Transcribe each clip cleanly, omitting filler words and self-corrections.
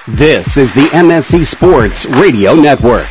This is the MSC Sports Radio Network.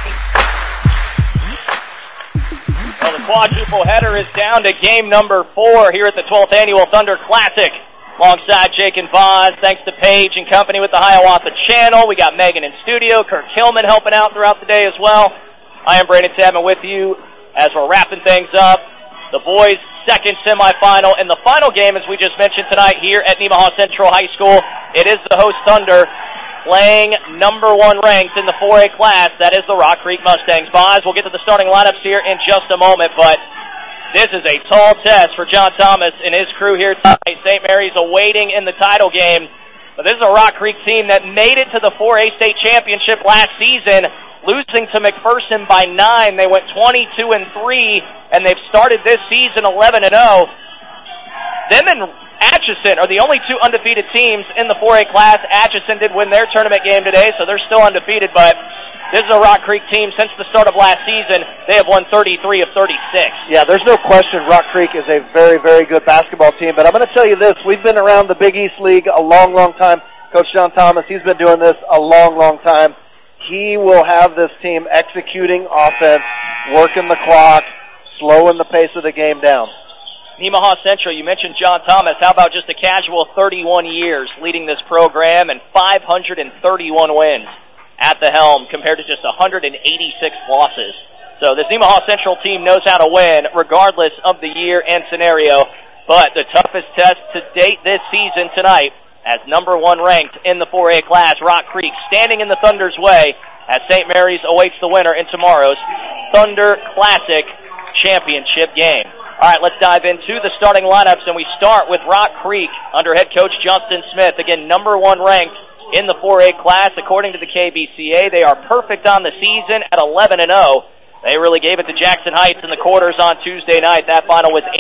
Well, the quadruple header is down to game number 4 here at the 12th Annual Thunder Classic. Alongside Jake and Vaz, thanks to Paige and company with the Hiawatha Channel. We got Megan in studio, Kirk Hillman helping out throughout the day as well. I am Brandon Chapman with you as we're wrapping things up. The boys' second semifinal and the final game, as we just mentioned tonight here at Nemaha Central High School. It is the host Thunder playing number 1 ranked in the 4A class. That is the Rock Creek Mustangs. Vaz, we'll get to the starting lineups here in just a moment, but this is a tall test for John Thomas and his crew here tonight. St. Mary's awaiting in the title game. But this is a Rock Creek team that made it to the 4A state championship last season, losing to McPherson by 9. They went 22-3, and they've started this season 11-0. Them and Atchison are the only 2 undefeated teams in the 4A class. Atchison did win their tournament game today, so they're still undefeated, but this is a Rock Creek team. Since the start of last season, they have won 33 of 36. Yeah, there's no question Rock Creek is a very, very good basketball team, but I'm going to tell you this. We've been around the Big East League a long, long time. Coach John Thomas, he's been doing this a long, long time. He will have this team executing offense, working the clock, slowing the pace of the game down. Nemaha Central, you mentioned John Thomas. How about just a casual 31 years leading this program and 531 wins at the helm compared to just 186 losses. So this Nemaha Central team knows how to win regardless of the year and scenario. But the toughest test to date this season tonight, as number 1 ranked in the 4A class, Rock Creek standing in the Thunder's way as St. Mary's awaits the winner in tomorrow's Thunder Classic Championship game. All right, let's dive into the starting lineups, and we start with Rock Creek under head coach Justin Smith. Again, number 1 ranked in the 4A class. According to the KBCA, they are perfect on the season at 11-0. They really gave it to Jackson Heights in the quarters on Tuesday night. That final was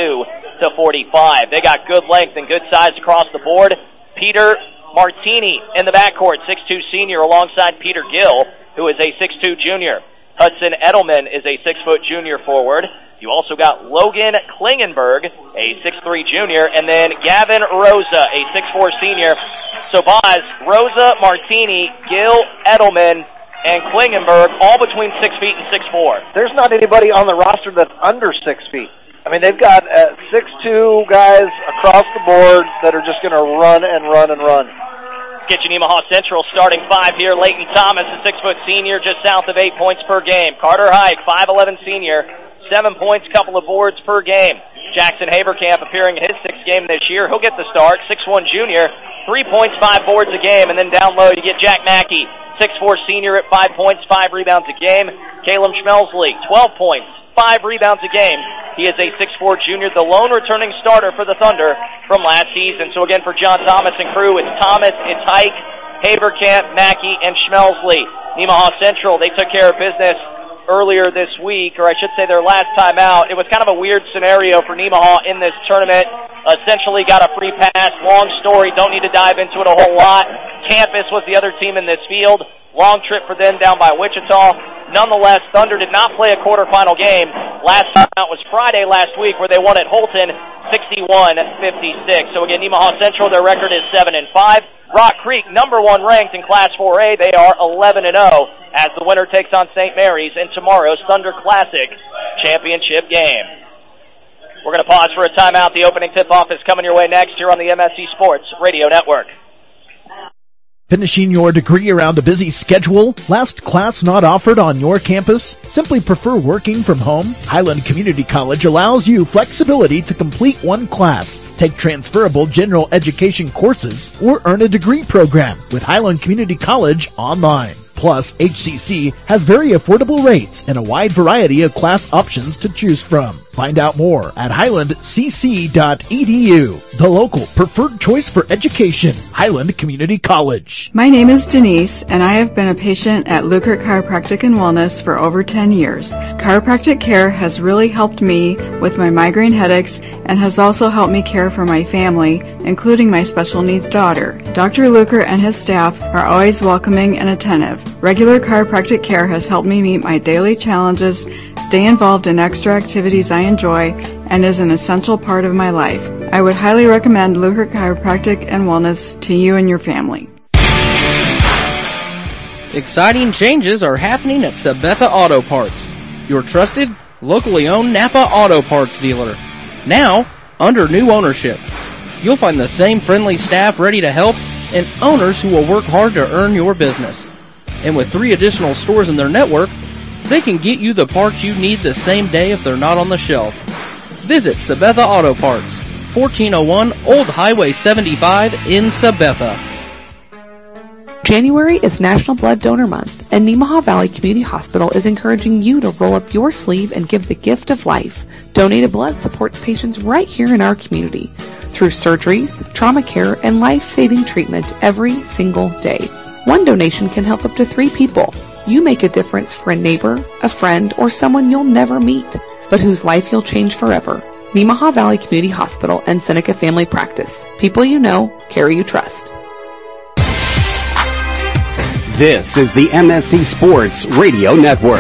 82-45. They got good length and good size across the board. Peter Martini in the backcourt, 6'2 senior, alongside Peter Gill, who is a 6'2 junior. Hudson Edelman is a 6-foot junior forward. You also got Logan Klingenberg, a 6'3 junior, and then Gavin Rosa, a 6'4 senior. So, Boz, Rosa, Martini, Gill, Edelman, and Klingenberg, all between 6 feet and 6'4". There's not anybody on the roster that's under 6 feet. I mean, they've got 6'2 guys across the board that are just going to run and run and run. Get you Nemaha Central starting 5 here. Leighton Thomas, a 6-foot senior, just south of 8 points per game. Carter Hike, 5'11 senior, 7 points, couple of boards per game. Jackson Haberkamp appearing in his 6th game this year. He'll get the start. 6'1 junior, 3 points, 5 boards a game. And then down low you get Jack Mackey, 6'4 senior at 5 points, 5 rebounds a game. Caleb Schmelsley, 12 points, 5 rebounds a game. He is a 6'4 junior, the lone returning starter for the Thunder from last season. So again, for John Thomas and crew, it's Thomas, it's Hike, Haberkamp, Mackey, and Schmelsley. Nemaha Central, they took care of business earlier this week, or I should say their last time out. It was kind of a weird scenario for Nemaha in this tournament. Essentially got a free pass. Long story, don't need to dive into it a whole lot. Campus was the other team in this field. Long trip for them down by Wichita. Nonetheless, Thunder did not play a quarterfinal game. Last time out was Friday last week where they won at Holton 61-56. So again, Nemaha Central, their record is 7-5. Rock Creek, number 1 ranked in Class 4A, they are 11-0 as the winner takes on St. Mary's in tomorrow's Thunder Classic Championship game. We're going to pause for a timeout. The opening tip-off is coming your way next here on the MSC Sports Radio Network. Finishing your degree around a busy schedule? Last class not offered on your campus? Simply prefer working from home? Highland Community College allows you flexibility to complete 1 class, take transferable general education courses, or earn a degree program with Highland Community College online. Plus, HCC has very affordable rates and a wide variety of class options to choose from. Find out more at highlandcc.edu, the local preferred choice for education, Highland Community College. My name is Denise, and I have been a patient at Lukert Chiropractic and Wellness for over 10 years. Chiropractic care has really helped me with my migraine headaches and has also helped me care for my family, including my special needs daughter. Dr. Lukert and his staff are always welcoming and attentive. Regular chiropractic care has helped me meet my daily challenges, stay involved in extra activities I enjoy, and is an essential part of my life. I would highly recommend Lukert Chiropractic and Wellness to you and your family. Exciting changes are happening at Sabetha Auto Parts, your trusted, locally owned Napa Auto Parts dealer. Now, under new ownership. You'll find the same friendly staff ready to help and owners who will work hard to earn your business. And with 3 additional stores in their network, they can get you the parts you need the same day if they're not on the shelf. Visit Sabetha Auto Parts, 1401 Old Highway 75 in Sabetha. January is National Blood Donor Month, and Nemaha Valley Community Hospital is encouraging you to roll up your sleeve and give the gift of life. Donated blood supports patients right here in our community through surgeries, trauma care, and life-saving treatment every single day. One donation can help up to 3 people. You make a difference for a neighbor, a friend, or someone you'll never meet, but whose life you'll change forever. Nemaha Valley Community Hospital and Seneca Family Practice. People you know, care you trust. This is the MSC Sports Radio Network.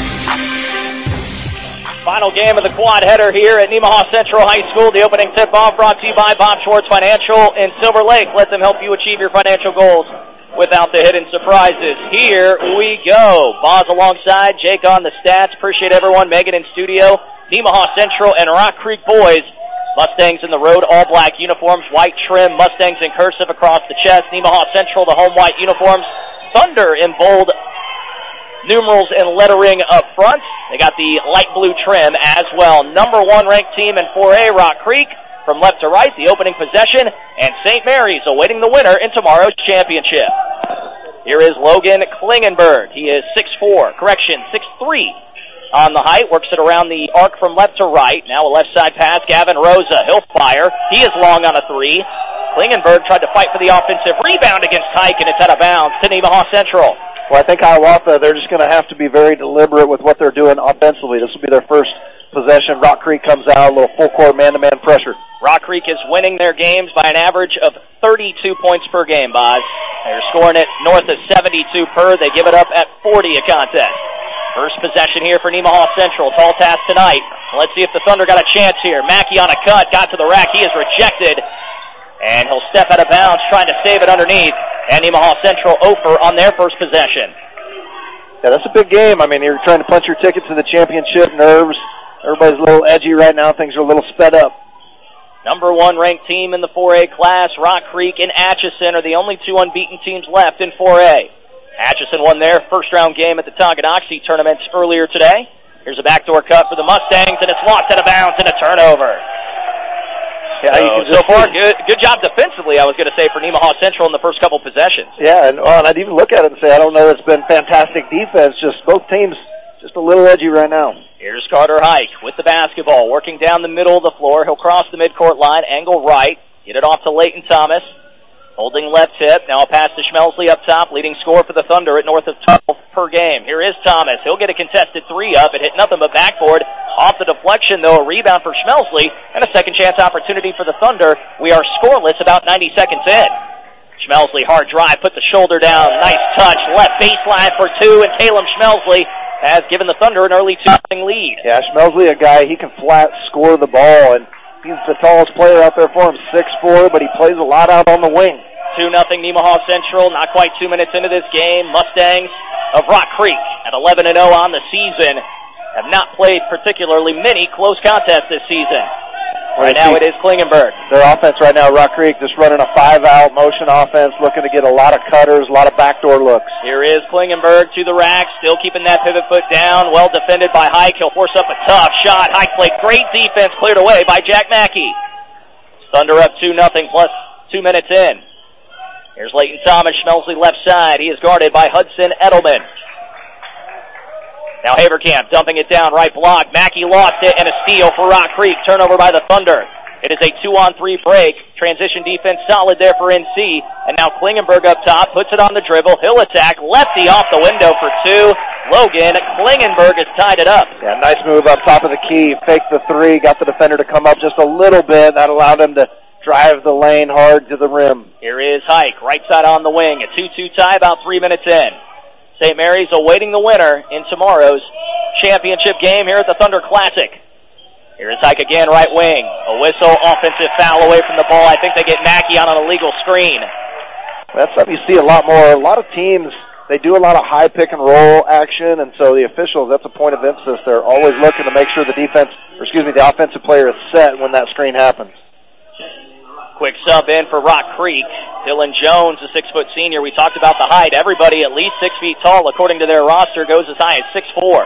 Final game of the quad header here at Nemaha Central High School. The opening tip-off brought to you by Bob Schwartz Financial in Silver Lake. Let them help you achieve your financial goals without the hidden surprises. Here we go. Boz alongside, Jake on the stats. Appreciate everyone. Megan in studio. Nemaha Central and Rock Creek boys. Mustangs in the road, all black uniforms, white trim. Mustangs in cursive across the chest. Nemaha Central, the home white uniforms. Thunder in bold numerals and lettering up front. They got the light blue trim as well. Number 1 ranked team in 4A, Rock Creek. From left to right, the opening possession, and St. Mary's awaiting the winner in tomorrow's championship. Here is Logan Klingenberg. He is 6'4", 6'3". On the height, works it around the arc from left to right. Now a left side pass, Gavin Rosa. He'll fire. He is long on a 3. Klingenberg tried to fight for the offensive rebound against Hike, and it's out of bounds to Nemaha Central. Well, I think Hiawatha, they're just going to have to be very deliberate with what they're doing offensively. This will be their first possession. Rock Creek comes out, a little full-court man-to-man pressure. Rock Creek is winning their games by an average of 32 points per game, Boz. They're scoring it north of 72 per. They give it up at 40 a contest. First possession here for Nemaha Central. Tall task tonight. Let's see if the Thunder got a chance here. Mackey on a cut, got to the rack. He is rejected. And he'll step out of bounds, trying to save it underneath. And Nemaha Central over on their first possession. Yeah, that's a big game. I mean, you're trying to punch your ticket to the championship. Nerves. Everybody's a little edgy right now. Things are a little sped up. Number 1 ranked team in the 4A class, Rock Creek and Atchison, are the only 2 unbeaten teams left in 4A. Atchison won their first-round game at the Tonganoxie tournaments earlier today. Here's a backdoor cut for the Mustangs, and it's lost out of bounds and a turnover. Yeah, so far, good job defensively, I was going to say, for Nemaha Central in the first couple possessions. Yeah, and I'd even look at it and say, I don't know, it's been fantastic defense, just both teams just a little edgy right now. Here's Carter Hike with the basketball, working down the middle of the floor. He'll cross the midcourt line, angle right, get it off to Leighton Thomas. Holding left hip, now a pass to Schmelsley up top, leading scorer for the Thunder at north of 12 per game. Here is Thomas. He'll get a contested 3 up. It hit nothing but backboard. Off the deflection, though, a rebound for Schmelsley, and a second chance opportunity for the Thunder. We are scoreless about 90 seconds in. Schmelsley, hard drive, put the shoulder down. Nice touch, left baseline for 2, and Caleb Schmelsley has given the Thunder an early 2-0 lead. Yeah, Schmelsley, a guy, he can flat score the ball, and he's the tallest player out there for him, 6'4", but he plays a lot out on the wing. 2-0 Nemaha Central, not quite 2 minutes into this game. Mustangs of Rock Creek at 11-0 on the season have not played particularly many close contests this season. Right now it is Klingenberg. Their offense right now, Rock Creek, just running a 5-out motion offense, looking to get a lot of cutters, a lot of backdoor looks. Here is Klingenberg to the rack, still keeping that pivot foot down, well defended by Hike. He'll force up a tough shot. Hike played great defense, cleared away by Jack Mackey. Thunder up 2-0 plus 2 minutes in. Here's Leighton Thomas, Schmelsley left side. He is guarded by Hudson Edelman. Now Haverkamp dumping it down, right block. Mackey lost it, and a steal for Rock Creek. Turnover by the Thunder. It is a 2-on-3 break. Transition defense solid there for NC. And now Klingenberg up top, puts it on the dribble. He'll attack. Lefty off the window for 2. Logan Klingenberg has tied it up. Yeah, nice move up top of the key. Faked the 3, got the defender to come up just a little bit. That allowed him to drive the lane hard to the rim. Here is Hike, right side on the wing. A 2-2 tie about 3 minutes in. St. Mary's awaiting the winner in tomorrow's championship game here at the Thunder Classic. Here is Hike again, right wing. A whistle, offensive foul away from the ball. I think they get Mackey on an illegal screen. That's something you see a lot more. A lot of teams they do a lot of high pick and roll action, and so the officials, that's a point of emphasis. They're always looking to make sure the offensive player is set when that screen happens. Quick sub in for Rock Creek. Dylan Jones, a 6-foot senior. We talked about the height. Everybody at least 6 feet tall, according to their roster, goes as high as 6'4".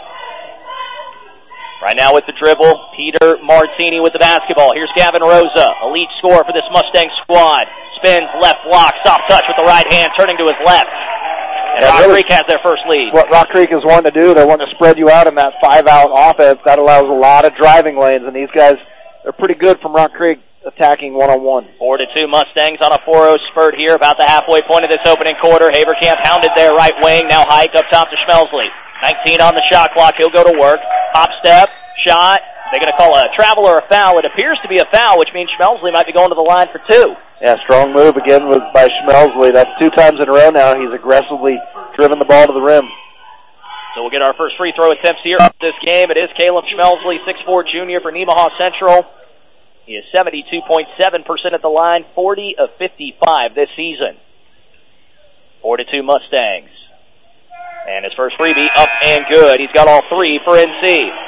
Right now with the dribble, Peter Martini with the basketball. Here's Gavin Rosa, elite scorer for this Mustang squad. Spins, left block, soft touch with the right hand, turning to his left. And Rock Creek has their first lead. What Rock Creek is wanting to do, they're wanting to spread you out in that 5-out offense. That allows a lot of driving lanes, and these guys, they're pretty good from Rock Creek attacking one-on-one. 4-2 Mustangs on a 4-0 spurt here, about the halfway point of this opening quarter. Haberkamp hounded their right wing, now Hike up top to Schmelsley. 19 on the shot clock, he'll go to work. Hop step, shot. They're going to call a travel or a foul. It appears to be a foul, which means Schmelsley might be going to the line for 2. Yeah, strong move again by Schmelsley. That's 2 times in a row now. He's aggressively driven the ball to the rim. So we'll get our first free throw attempts here of this game. It is Caleb Schmelsley, 6'4" junior for Nemaha Central. He is 72.7% at the line, 40 of 55 this season. 4-2 Mustangs. And his first freebie up and good. He's got all 3 for NC.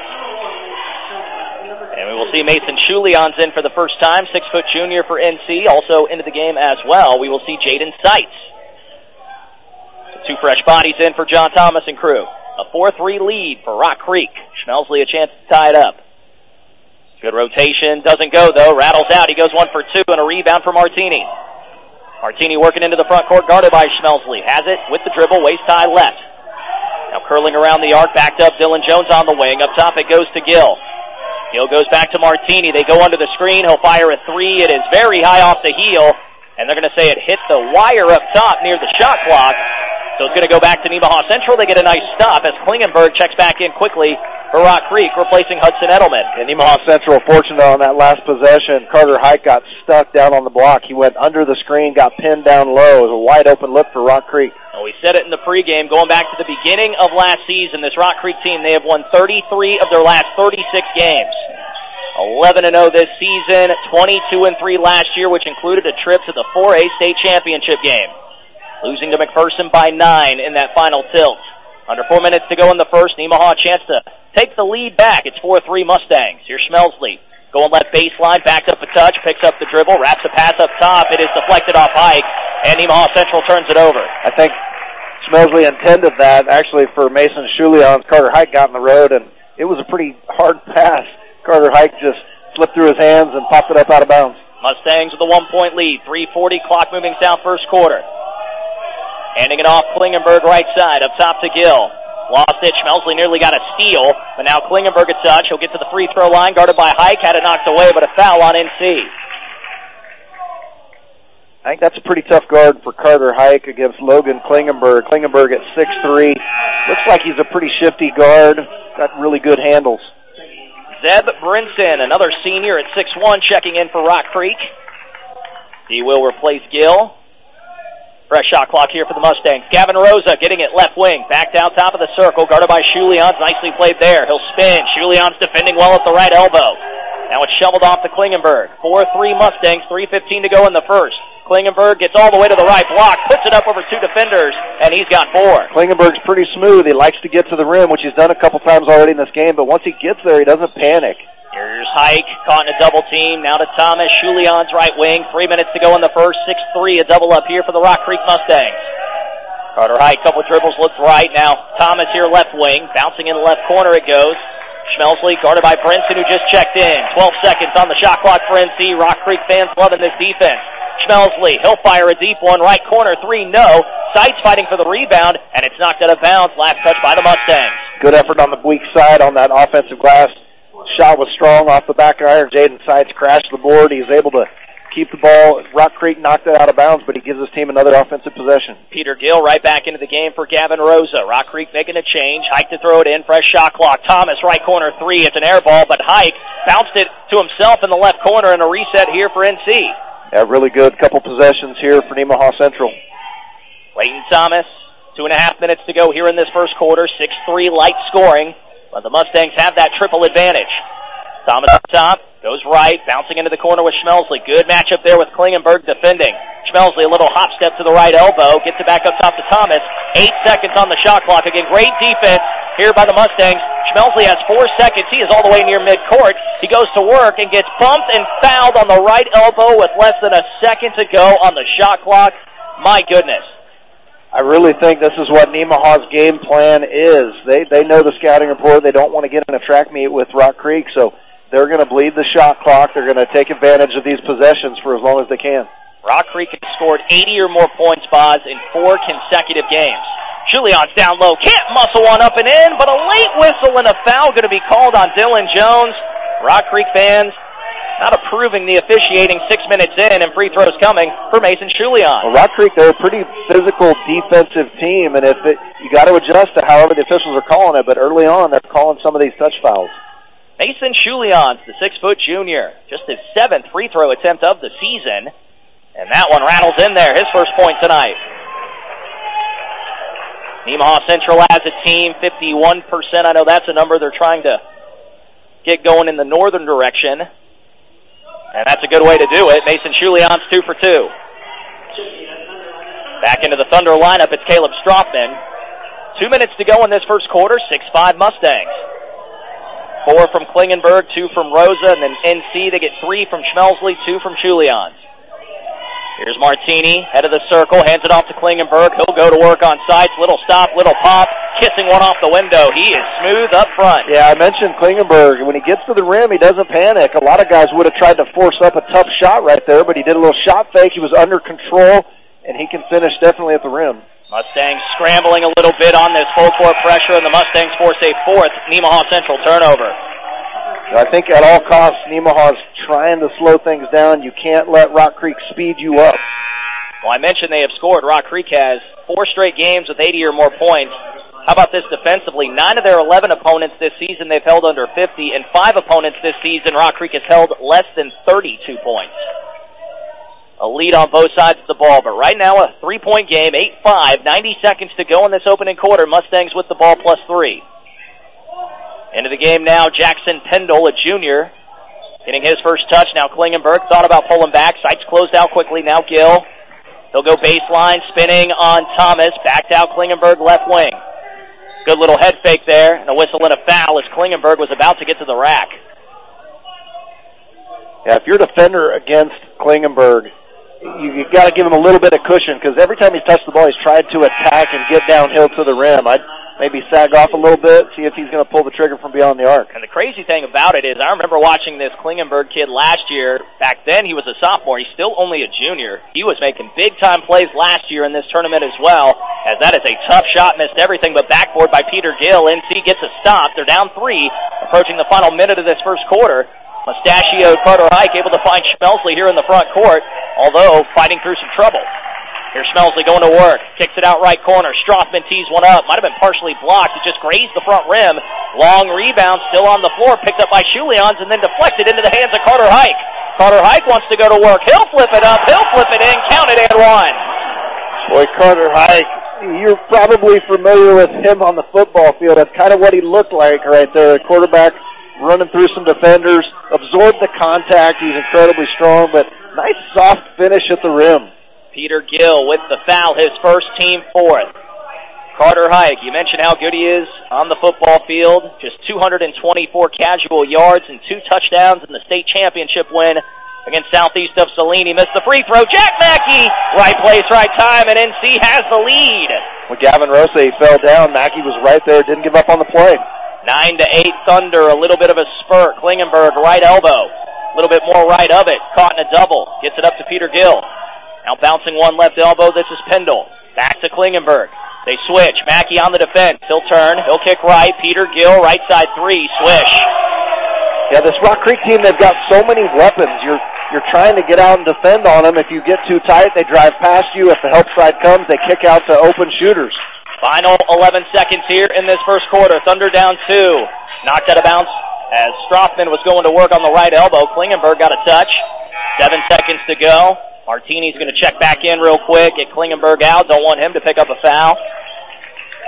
And we will see Mason Schulians in for the first time, 6-foot junior for NC. Also into the game as well, we will see Jaden Seitz. 2 fresh bodies in for John Thomas and crew. A 4-3 lead for Rock Creek. Schmelsley a chance to tie it up. Good rotation. Doesn't go, though. Rattles out. He goes 1 for 2 and a rebound for Martini. Martini working into the front court, guarded by Schmelsley. Has it with the dribble, waist high left. Now curling around the arc, backed up. Dylan Jones on the wing. Up top it goes to Gill. Gill goes back to Martini. They go under the screen. He'll fire a 3. It is very high off the heel. And they're going to say it hit the wire up top near the shot clock. So it's going to go back to Nemaha Central. They get a nice stop as Klingenberg checks back in quickly for Rock Creek, replacing Hudson Edelman. And Nemaha Central, fortunate on that last possession. Carter Hike got stuck down on the block. He went under the screen, got pinned down low. It was a wide open look for Rock Creek. Well, we said it in the pregame, going back to the beginning of last season, this Rock Creek team, they have won 33 of their last 36 games. 11-0 this season, 22-3 last year, which included a trip to the 4A state championship game. Losing to McPherson by 9 in that final tilt. Under 4 minutes to go in the first, Nemaha a chance to take the lead back. It's 4-3 Mustangs. Here's Schmelsley. Going left baseline, backed up a touch, picks up the dribble, wraps a pass up top. It is deflected off Hike, and Nemaha Central turns it over. I think Schmelsley intended that, actually, for Mason Schulians. Carter Hike got in the road, and it was a pretty hard pass. Carter Hike just slipped through his hands and popped it up out of bounds. Mustangs with a 1-point lead. 3:40, clock moving south, first quarter. Handing it off Klingenberg right side, up top to Gill. Lost it, Schmelsley nearly got a steal, but now Klingenberg a touch. He'll get to the free throw line, guarded by Hike, had it knocked away, but a foul on NC. I think that's a pretty tough guard for Carter Hike against Logan Klingenberg. Klingenberg at 6'3". Looks like he's a pretty shifty guard, got really good handles. Zeb Brinson, another senior at 6'1", checking in for Rock Creek. He will replace Gill. Fresh shot clock here for the Mustangs. Gavin Rosa getting it left wing. Back down top of the circle. Guarded by Schulians. Nicely played there. He'll spin. Schulians defending well at the right elbow. Now it's shoveled off to Klingenberg. 4-3 Mustangs. 3:15 to go in the first. Klingenberg gets all the way to the right block. Puts it up over 2 defenders. And he's got 4. Klingenberg's pretty smooth. He likes to get to the rim, which he's done a couple times already in this game. But once he gets there, he doesn't panic. Here's Hike, caught in a double team. Now to Thomas, Schulians right wing. 3 minutes to go in the first. 6-3, a double up here for the Rock Creek Mustangs. Carter Hike, couple dribbles, looks right. Now Thomas here left wing. Bouncing in the left corner it goes. Schmelsley guarded by Brinson, who just checked in. 12 seconds on the shot clock for NC. Rock Creek fans loving this defense. Schmelsley, he'll fire a deep one. Right corner, 3, no. Seitz fighting for the rebound, and it's knocked out of bounds. Last touch by the Mustangs. Good effort on the weak side on that offensive glass. Shot was strong off the back iron. Jaden Seitz crashed the board. He's able to keep the ball. Rock Creek knocked it out of bounds, but he gives his team another offensive possession. Peter Gill right back into the game for Gavin Rosa. Rock Creek making a change. Hike to throw it in. Fresh shot clock. Thomas, right corner 3. It's an air ball, but Hike bounced it to himself in the left corner, and a reset here for NC. Yeah, really good couple possessions here for Nemaha Central. Clayton Thomas, 2.5 minutes to go here in this first quarter. 6-3 light scoring. But the Mustangs have that triple advantage. Thomas up top, goes right, bouncing into the corner with Schmelsley. Good matchup there with Klingenberg defending. Schmelsley, a little hop step to the right elbow, gets it back up top to Thomas. 8 seconds on the shot clock. Again, great defense here by the Mustangs. Schmelsley has 4 seconds. He is all the way near midcourt. He goes to work and gets bumped and fouled on the right elbow with less than a second to go on the shot clock. My goodness. I really think this is what Nemaha's game plan is. They know the scouting report. They don't want to get in a track meet with Rock Creek, so they're going to bleed the shot clock. They're going to take advantage of these possessions for as long as they can. Rock Creek has scored 80 or more points, Boz, in 4 consecutive games. Julian's down low, can't muscle one up and in, but a late whistle and a foul going to be called on Dylan Jones. Rock Creek fans not approving the officiating 6 minutes in, and free throws coming for Mason Julian. Well, Rock Creek, they're a pretty physical defensive team, and you got to adjust to however the officials are calling it, but early on they're calling some of these touch fouls. Mason Julian, the 6-foot junior, just his 7th free throw attempt of the season, and that one rattles in there, his first point tonight. Nemaha Central as a team, 51%. I know that's a number they're trying to get going in the northern direction. And that's a good way to do it. Mason Julian's 2 for 2. Back into the Thunder lineup, it's Caleb Strothman. 2 minutes to go in this first quarter, 6-5 Mustangs. 4 from Klingenberg, 2 from Rosa, and then NC, they get 3 from Schmelsley, 2 from Julian. Here's Martini, head of the circle, hands it off to Klingenberg. He'll go to work on sights. Little stop, little pop, kissing one off the window. He is smooth up front. Yeah, I mentioned Klingenberg. When he gets to the rim, he doesn't panic. A lot of guys would have tried to force up a tough shot right there, but he did a little shot fake. He was under control, and he can finish definitely at the rim. Mustangs scrambling a little bit on this full court pressure, and the Mustangs force a 4th Nemaha Central turnover. I think at all costs, Nemaha's trying to slow things down. You can't let Rock Creek speed you up. Well, I mentioned they have scored. Rock Creek has 4 straight games with 80 or more points. How about this defensively? 9 of their 11 opponents this season they've held under 50, and 5 opponents this season Rock Creek has held less than 32 points. A lead on both sides of the ball, but right now a 3-point game, 8-5, 90 seconds to go in this opening quarter. Mustangs with the ball plus 3. Into the game now, Jackson Pendle, a junior, getting his first touch. Now Klingenberg thought about pulling back. Sights closed out quickly. Now Gill. He'll go baseline, spinning on Thomas. Backed out Klingenberg, left wing. Good little head fake there, and a whistle and a foul as Klingenberg was about to get to the rack. Yeah, if you're a defender against Klingenberg, you've got to give him a little bit of cushion, because every time he's touched the ball, he's tried to attack and get downhill to the rim. I'd maybe sag off a little bit, see if he's going to pull the trigger from beyond the arc. And the crazy thing about it is I remember watching this Klingenberg kid last year. Back then he was a sophomore. He's still only a junior. He was making big-time plays last year in this tournament as well, as that is a tough shot, missed everything but backboard by Peter Gill. NC gets a stop. They're down 3, approaching the final minute of this first quarter. Mustachio Carter Hike able to find Schmelsley here in the front court, although fighting through some trouble. Here's Schmelsley going to work. Kicks it out right corner. Strothman tees one up. Might have been partially blocked. It just grazed the front rim. Long rebound still on the floor. Picked up by Julians and then deflected into the hands of Carter Hike. Carter Hike wants to go to work. He'll flip it up. He'll flip it in. Count it and 1. Boy, Carter Hike, you're probably familiar with him on the football field. That's kind of what he looked like right there. The quarterback running through some defenders. Absorbed the contact. He's incredibly strong, but nice soft finish at the rim. Peter Gill with the foul, his first, team 4th. Carter Hike, you mentioned how good he is on the football field. Just 224 casual yards and 2 touchdowns in the state championship win against Southeast of Saline. He missed the free throw. Jack Mackey, right place, right time, and NC has the lead. When Gavin Rosa fell down, Mackey was right there, didn't give up on the play. 9-8 Thunder, a little bit of a spurt. Klingenberg, right elbow. A little bit more right of it. Caught in a double. Gets it up to Peter Gill. Now bouncing one left elbow, this is Pendle. Back to Klingenberg. They switch. Mackey on the defense. He'll turn. He'll kick right. Peter Gill, right side 3. Swish. Yeah, this Rock Creek team, they've got so many weapons. You're trying to get out and defend on them. If you get too tight, they drive past you. If the help side comes, they kick out to open shooters. Final 11 seconds here in this first quarter. Thunder down 2. Knocked out of bounds as Strothman was going to work on the right elbow. Klingenberg got a touch. 7 seconds to go. Martini's going to check back in real quick, get Klingenberg out. Don't want him to pick up a foul.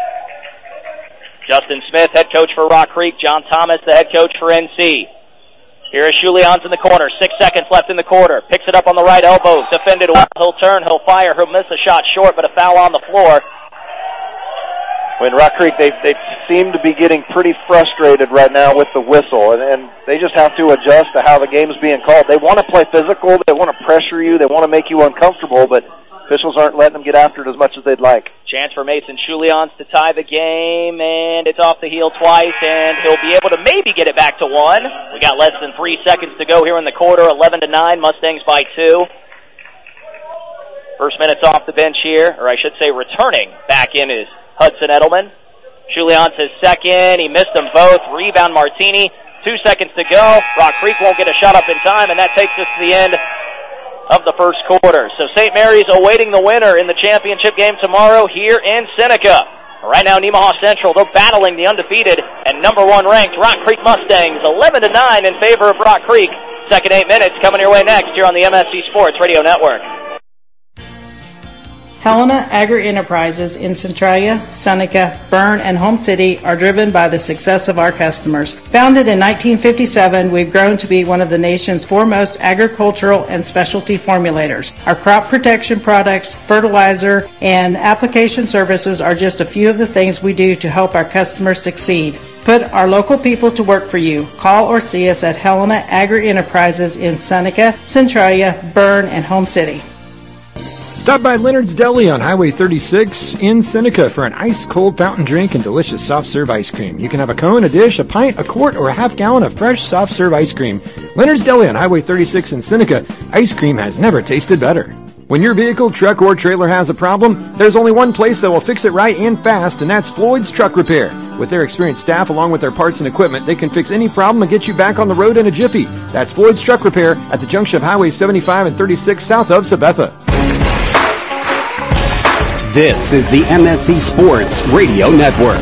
Justin Smith, head coach for Rock Creek. John Thomas, the head coach for NC. Here is Julians in the corner. 6 seconds left in the quarter. Picks it up on the right elbow. Defended well. He'll turn. He'll fire. He'll miss a shot short, but a foul on the floor. When Rock Creek, they seem to be getting pretty frustrated right now with the whistle, and they just have to adjust to how the game's being called. They want to play physical. They want to pressure you. They want to make you uncomfortable, but officials aren't letting them get after it as much as they'd like. Chance for Mason Julians to tie the game, and it's off the heel twice, and he'll be able to maybe get it back to 1. We got less than 3 seconds to go here in the quarter, 11-9, Mustangs by 2. First minute's off the bench here, or I should say returning back in is Hudson Edelman. Julians his second. He missed them both. Rebound Martini. 2 seconds to go. Rock Creek won't get a shot up in time, and that takes us to the end of the first quarter. So St. Mary's awaiting the winner in the championship game tomorrow here in Seneca. Right now, Nemaha Central, they're battling the undefeated and number 1 ranked Rock Creek Mustangs, 11-9 in favor of Rock Creek. Second 8 minutes coming your way next here on the MSC Sports Radio Network. Helena Agri-Enterprises in Centralia, Seneca, Berne, and Home City are driven by the success of our customers. Founded in 1957, we've grown to be one of the nation's foremost agricultural and specialty formulators. Our crop protection products, fertilizer, and application services are just a few of the things we do to help our customers succeed. Put our local people to work for you. Call or see us at Helena Agri-Enterprises in Seneca, Centralia, Berne, and Home City. Stop by Leonard's Deli on Highway 36 in Seneca for an ice-cold fountain drink and delicious soft-serve ice cream. You can have a cone, a dish, a pint, a quart, or a half-gallon of fresh soft-serve ice cream. Leonard's Deli on Highway 36 in Seneca. Ice cream has never tasted better. When your vehicle, truck, or trailer has a problem, there's only one place that will fix it right and fast, and that's Floyd's Truck Repair. With their experienced staff, along with their parts and equipment, they can fix any problem and get you back on the road in a jiffy. That's Floyd's Truck Repair at the junction of Highway 75 and 36 south of Sabetha. This is the MSC Sports Radio Network.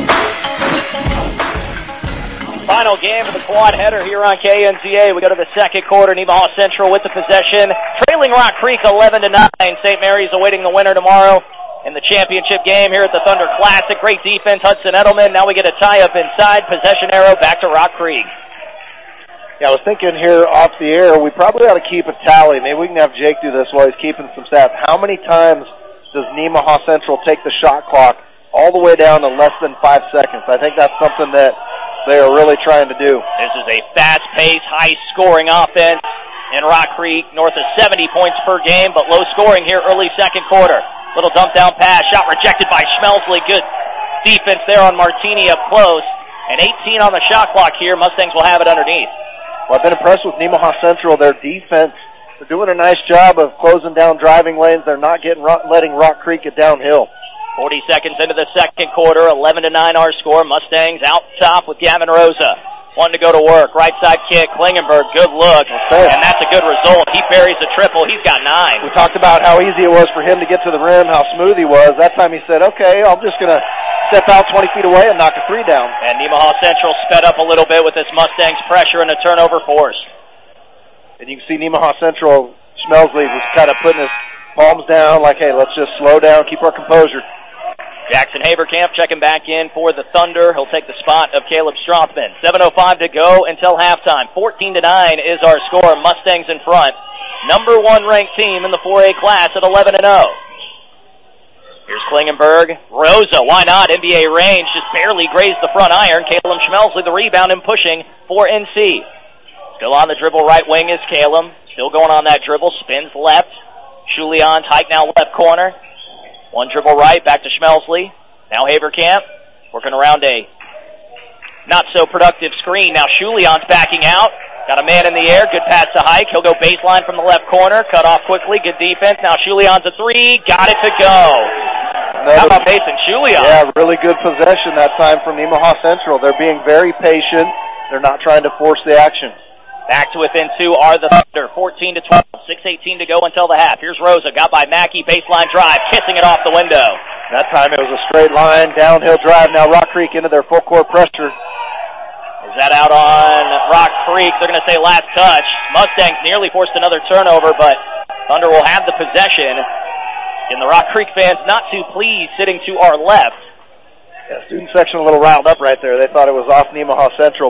Final game of the quad header here on KNZA. We go to the second quarter. Nemaha Central with the possession. Trailing Rock Creek 11-9. St. Mary's awaiting the winner tomorrow in the championship game here at the Thunder Classic. Great defense, Hudson Edelman. Now we get a tie-up inside. Possession arrow back to Rock Creek. Yeah, I was thinking here off the air, we probably ought to keep a tally. Maybe we can have Jake do this while he's keeping some stats. How many times does Nemaha Central take the shot clock all the way down to less than 5 seconds? I think that's something that they are really trying to do. This is a fast-paced, high-scoring offense in Rock Creek, north of 70 points per game, but low scoring here early second quarter. Little dump-down pass, shot rejected by Schmelsley. Good defense there on Martini up close. And 18 on the shot clock here. Mustangs will have it underneath. Well, I've been impressed with Nemaha Central. Their defense, they're doing a nice job of closing down driving lanes. They're not letting Rock Creek get downhill. 40 seconds into the second quarter, 11-9 our score. Mustangs out top with Gavin Rosa. One to go to work. Right side kick, Klingenberg, good look. And that's a good result. He buries a triple. He's got 9. We talked about how easy it was for him to get to the rim, how smooth he was. That time he said, okay, I'm just going to step out 20 feet away and knock a 3 down. And Nemaha Central sped up a little bit with this Mustangs pressure and a turnover forced. And you can see Nemaha Central, Schmelsley was kind of putting his palms down like, hey, let's just slow down, keep our composure. Jackson Haberkamp checking back in for the Thunder. He'll take the spot of Caleb Strothman. 7:05 to go until halftime. 14-9 is our score. Mustangs in front. Number 1 ranked team in the 4A class at 11-0. Here's Klingenberg. Rosa, why not? NBA range, just barely grazed the front iron. Caleb Schmelsley the rebound and pushing for NC. Still on the dribble right wing is Caleb. Still going on that dribble. Spins left. Julian hike now left corner. One dribble right, back to Schmelsley. Now Haberkamp, working around a not-so-productive screen. Now Julian's backing out. Got a man in the air, good pass to Hike. He'll go baseline from the left corner, cut off quickly, good defense. Now Julian's a 3, got it to go. How about Mason Julian? Yeah, really good possession that time from Nemaha Central. They're being very patient. They're not trying to force the action. Back to within 2 are the Thunder, 14-12, 6:18 to go until the half. Here's Rosa, got by Mackey, baseline drive, kissing it off the window. That time it was a straight line, downhill drive. Now Rock Creek into their full court pressure. Is that out on Rock Creek? They're going to say last touch. Mustangs nearly forced another turnover, but Thunder will have the possession. And the Rock Creek fans not too pleased sitting to our left. Yeah, student section a little riled up right there. They thought it was off Nemaha Central, but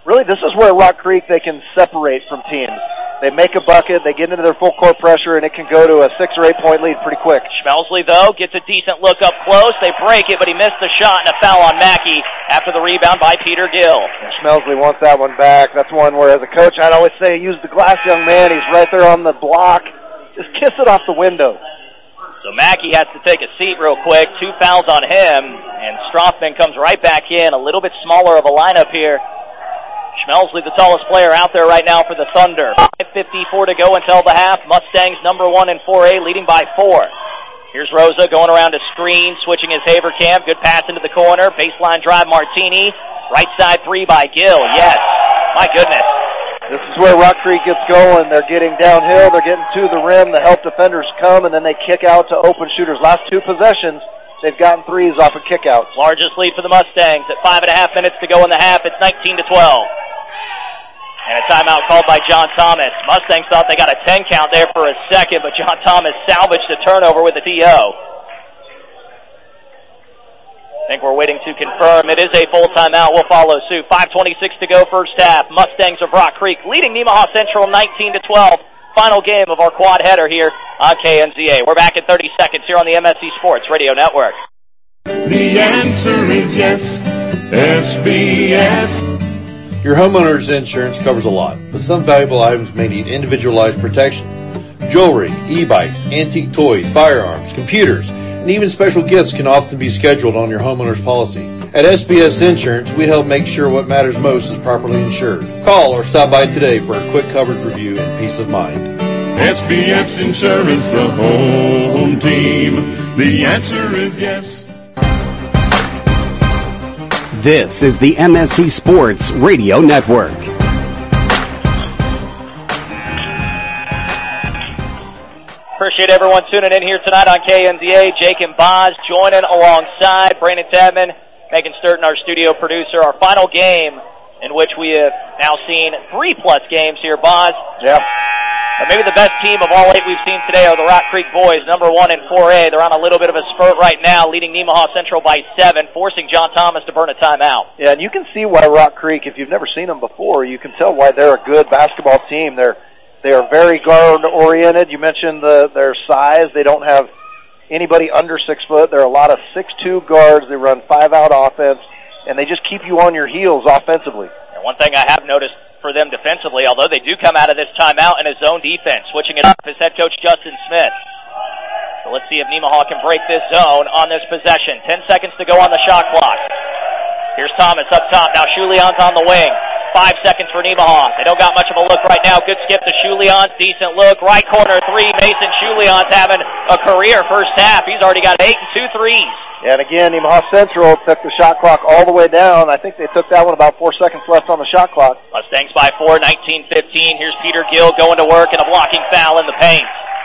really this is where Rock Creek, they can separate from teams. They make a bucket, they get into their full court pressure, and it can go to a 6 or 8 point lead pretty quick. Schmelsley, though, gets a decent look up close. They break it, but he missed the shot and a foul on Mackey after the rebound by Peter Gill. And Schmelsley wants that one back. That's one where, as a coach, I'd always say, use the glass, young man. He's right there on the block. Just kiss it off the window. So Mackey has to take a seat real quick. 2 fouls on him, and Strothman comes right back in. A little bit smaller of a lineup here. Schmelsley, the tallest player out there right now for the Thunder. 5:54 to go until the half. Mustangs number 1 in 4A, leading by 4. Here's Rosa going around a screen, switching his Haverkamp. Good pass into the corner. Baseline drive, Martini. Right side 3 by Gill. Yes. My goodness. This is where Rock Creek gets going. They're getting downhill. They're getting to the rim. The help defenders come, and then they kick out to open shooters. Last 2 possessions, they've gotten threes off of kickouts. Largest lead for the Mustangs at 5.5 minutes to go in the half. It's 19-12. And a timeout called by John Thomas. Mustangs thought they got a 10 count there for a second, but John Thomas salvaged the turnover with a TO. I think we're waiting to confirm. It is a full timeout. We'll follow suit. 5:26 to go first half. Mustangs of Rock Creek leading Nemaha Central 19-12. Final game of our quad header here on KNZA. We're back in 30 seconds here on the MSC Sports Radio Network. The answer is yes, SBS. Your homeowner's insurance covers a lot, but some valuable items may need individualized protection. Jewelry, e-bikes, antique toys, firearms, computers, and even special gifts can often be scheduled on your homeowner's policy. At SBS Insurance, we help make sure what matters most is properly insured. Call or stop by today for a quick coverage review and peace of mind. SBS Insurance, the home team. The answer is yes. This is the MSC Sports Radio Network. Appreciate everyone tuning in here tonight on KNZA. Jake and Boz joining alongside Brandon Tadman, Megan Sturton, our studio producer. Our final game in which we have now seen 3+ games here, Boz. Yeah. Maybe the best team of all 8 we've seen today are the Rock Creek boys, number 1 in 4A. They're on a little bit of a spurt right now, leading Nemaha Central by 7, forcing John Thomas to burn a timeout. Yeah, and you can see why Rock Creek, if you've never seen them before, you can tell why they're a good basketball team. They are very guard-oriented. You mentioned their size. They don't have anybody under 6 foot. There are a lot of 6'2" guards. They run 5-out offense, and they just keep you on your heels offensively. And one thing I have noticed for them defensively, although they do come out of this timeout in a zone defense, switching it up is head coach Justin Smith. So let's see if Nemaha can break this zone on this possession. 10 seconds to go on the shot clock. Here's Thomas up top. Now Shulian's on the wing. 5 seconds for Nemaha. They don't got much of a look right now. Good skip to Shulian. Decent look. Right corner 3. Mason Shulian's having a career first half. He's already got 8 and 2 threes. And again, Nemaha Central took the shot clock all the way down. I think they took that one about 4 seconds left on the shot clock. Mustangs by 4, 19-15. Here's Peter Gill going to work and a blocking foul in the paint.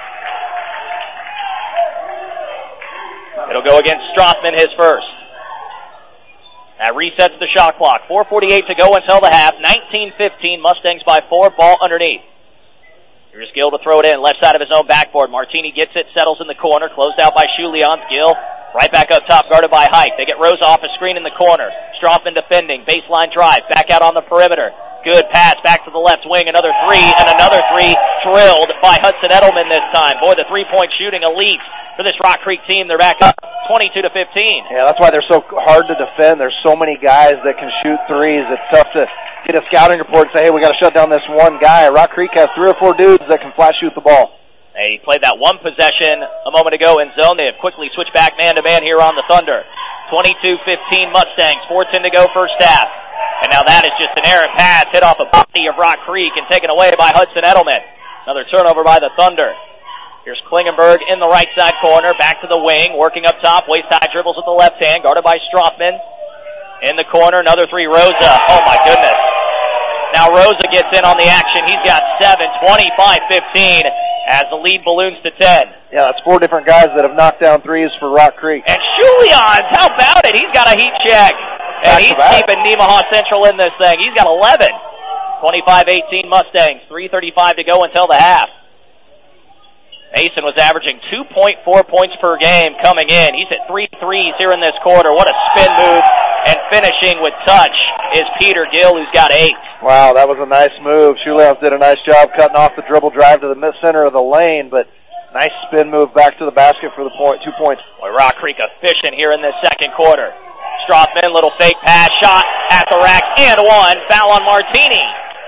It'll go against Strothman, his first. That resets the shot clock. 4:48 to go until the half. 19-15. Mustangs by 4. Ball underneath. Here's Gill to throw it in. Left side of his own backboard. Martini gets it. Settles in the corner. Closed out by Shulian. Gill right back up top. Guarded by Hike. They get Rosa off a screen in the corner. Strothman defending. Baseline drive. Back out on the perimeter. Good pass back to the left wing. Another 3. And another 3 drilled by Hudson Edelman this time. Boy, the three-point shooting elite for this Rock Creek team. They're back up 22-15. Yeah, that's why they're so hard to defend. There's so many guys that can shoot threes. It's tough to get a scouting report and say, hey, we got to shut down this one guy. Rock Creek has 3 or 4 dudes that can flat shoot the ball. They played that one possession a moment ago in zone. They have quickly switched back man-to-man here on the Thunder. 22-15 Mustangs. 4:10 to go first half. And now that is just an errant pass hit off a body of Rock Creek and taken away by Hudson Edelman. Another turnover by the Thunder. Here's Klingenberg in the right side corner, back to the wing, working up top, waist-high dribbles with the left hand, guarded by Strothman. In the corner, another 3, Rosa. Oh, my goodness. Now Rosa gets in on the action. He's got 7, 25-15, as the lead balloons to 10. Yeah, that's 4 different guys that have knocked down threes for Rock Creek. And Shulian, how about it? He's got a heat check. And he's keeping Nemaha Central in this thing. He's got 11. 25-18 Mustangs, 3:35 to go until the half. Mason was averaging 2.4 points per game coming in. He's hit 3 threes here in this quarter. What a spin move. And finishing with touch is Peter Gill, who's got 8. Wow, that was a nice move. Shulians did a nice job cutting off the dribble drive to the center of the lane, but nice spin move back to the basket for the 2 points. Boy, Rock Creek efficient here in this second quarter. Strothman, little fake pass, shot at the rack, and one. Foul on Martini.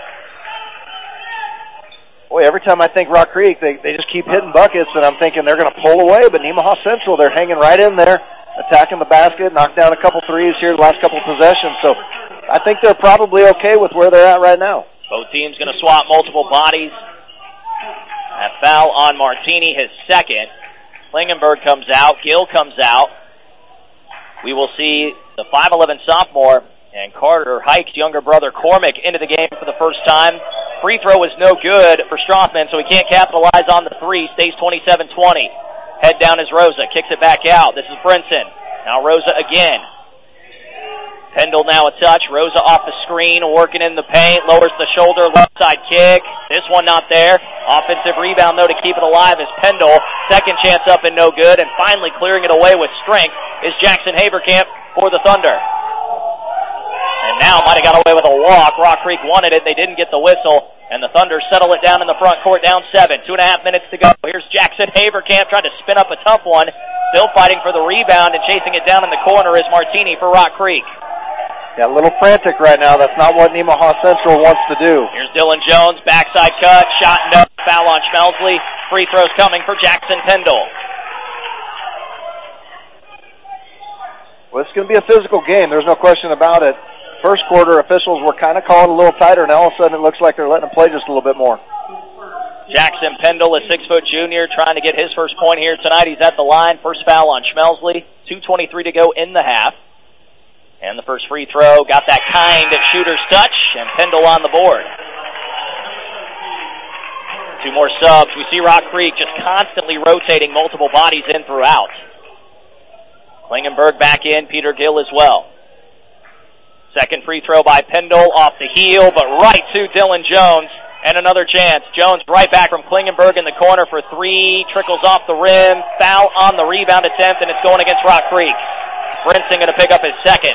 Boy, every time I think Rock Creek, they just keep hitting buckets, and I'm thinking they're going to pull away, but Nemaha Central, they're hanging right in there, attacking the basket, knocked down a couple threes here the last couple possessions. So I think they're probably okay with where they're at right now. Both teams going to swap multiple bodies. That foul on Martini, his second. Klingenberg comes out. Gill comes out. We will see the 5'11 sophomore and Carter Hike's younger brother Cormac into the game for the first time. Free throw is no good for Strothman, so he can't capitalize on the three. Stays 27-20. Head down is Rosa. Kicks it back out. This is Brinson. Now Rosa again. Pendle now a touch. Rosa off the screen, working in the paint. Lowers the shoulder, left side kick. This one not there. Offensive rebound, though, to keep it alive is Pendle. Second chance up and no good. And finally clearing it away with strength is Jackson Haverkamp for the Thunder. And now might have got away with a walk. Rock Creek wanted it. They didn't get the whistle. And the Thunder settle it down in the front court, down 7. 2.5 minutes to go. Here's Jackson Haverkamp trying to spin up a tough one. Still fighting for the rebound and chasing it down in the corner is Martini for Rock Creek. Yeah, a little frantic right now. That's not what Nemaha Central wants to do. Here's Dylan Jones, backside cut, shot no, foul on Schmelsley. Free throws coming for Jackson Pendle. Well, it's going to be a physical game. There's no question about it. First quarter, officials were kind of calling a little tighter, and all of a sudden it looks like they're letting them play just a little bit more. Jackson Pendle, a 6-foot junior, trying to get his first point here tonight. He's at the line. First foul on Schmelsley. 2:23 to go in the half. And the first free throw got that kind of shooter's touch, and Pendle on the board. Two more subs. We see Rock Creek just constantly rotating multiple bodies in throughout. Klingenberg back in, Peter Gill as well. Second free throw by Pendle off the heel, but right to Dylan Jones. And another chance. Jones right back from Klingenberg in the corner for three. Trickles off the rim. Foul on the rebound attempt, and it's going against Rock Creek. Brinson going to pick up his second.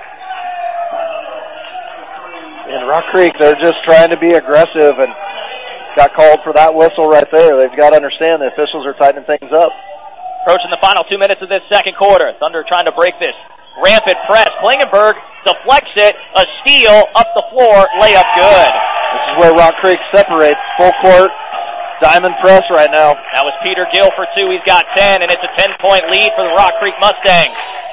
In Rock Creek, they're just trying to be aggressive and got called for that whistle right there. They've got to understand the officials are tightening things up. Approaching the final 2 minutes of this second quarter. Thunder trying to break this rampant press. Klingenberg deflects it, a steal, up the floor, layup good. This is where Rock Creek separates. Full court, diamond press right now. That was Peter Gill for two. He's got 10, and it's a 10-point lead for the Rock Creek Mustangs.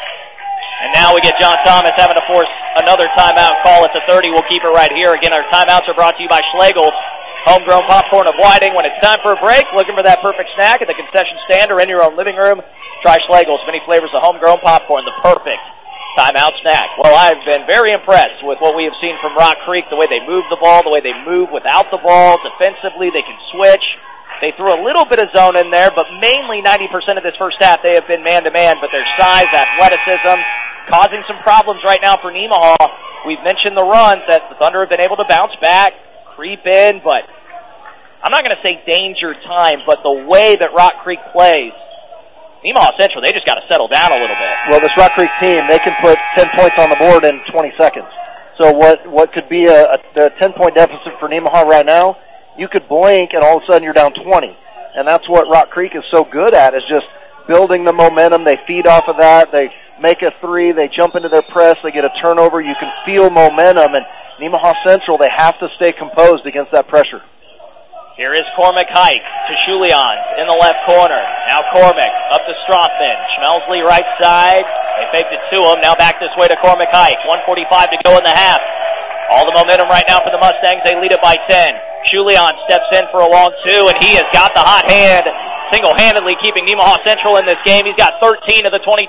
And now we get John Thomas having to force another timeout call. It's a 30. We'll keep it right here. Again, our timeouts are brought to you by Schlegel's. Homegrown popcorn of Whiting. When it's time for a break, looking for that perfect snack at the concession stand or in your own living room, try Schlegel's. Many flavors of homegrown popcorn, the perfect timeout snack. Well, I've been very impressed with what we have seen from Rock Creek, the way they move the ball, the way they move without the ball. Defensively, they can switch. They threw a little bit of zone in there, but mainly 90% of this first half they have been man-to-man, but their size, athleticism, causing some problems right now for Nemaha. We've mentioned the runs that the Thunder have been able to bounce back, creep in, but I'm not going to say danger time, but the way that Rock Creek plays, Nemaha Central, they just got to settle down a little bit. Well, this Rock Creek team, they can put 10 points on the board in 20 seconds. So what could be a 10-point deficit for Nemaha right now, you could blink and all of a sudden you're down 20. And that's what Rock Creek is so good at, is just building the momentum. They feed off of that. They make a three. They jump into their press. They get a turnover. You can feel momentum. And Nemaha Central, they have to stay composed against that pressure. Here is Cormac Hike to Shulians in the left corner. Now Cormac up to Strothman. Schmelsley right side. They faked it to him. Now back this way to Cormac Hike. 1:45 to go in the half. All the momentum right now for the Mustangs. They lead it by 10. Shulians steps in for a long two, and he has got the hot hand, single-handedly keeping Nemaha Central in this game. He's got 13 of the 22.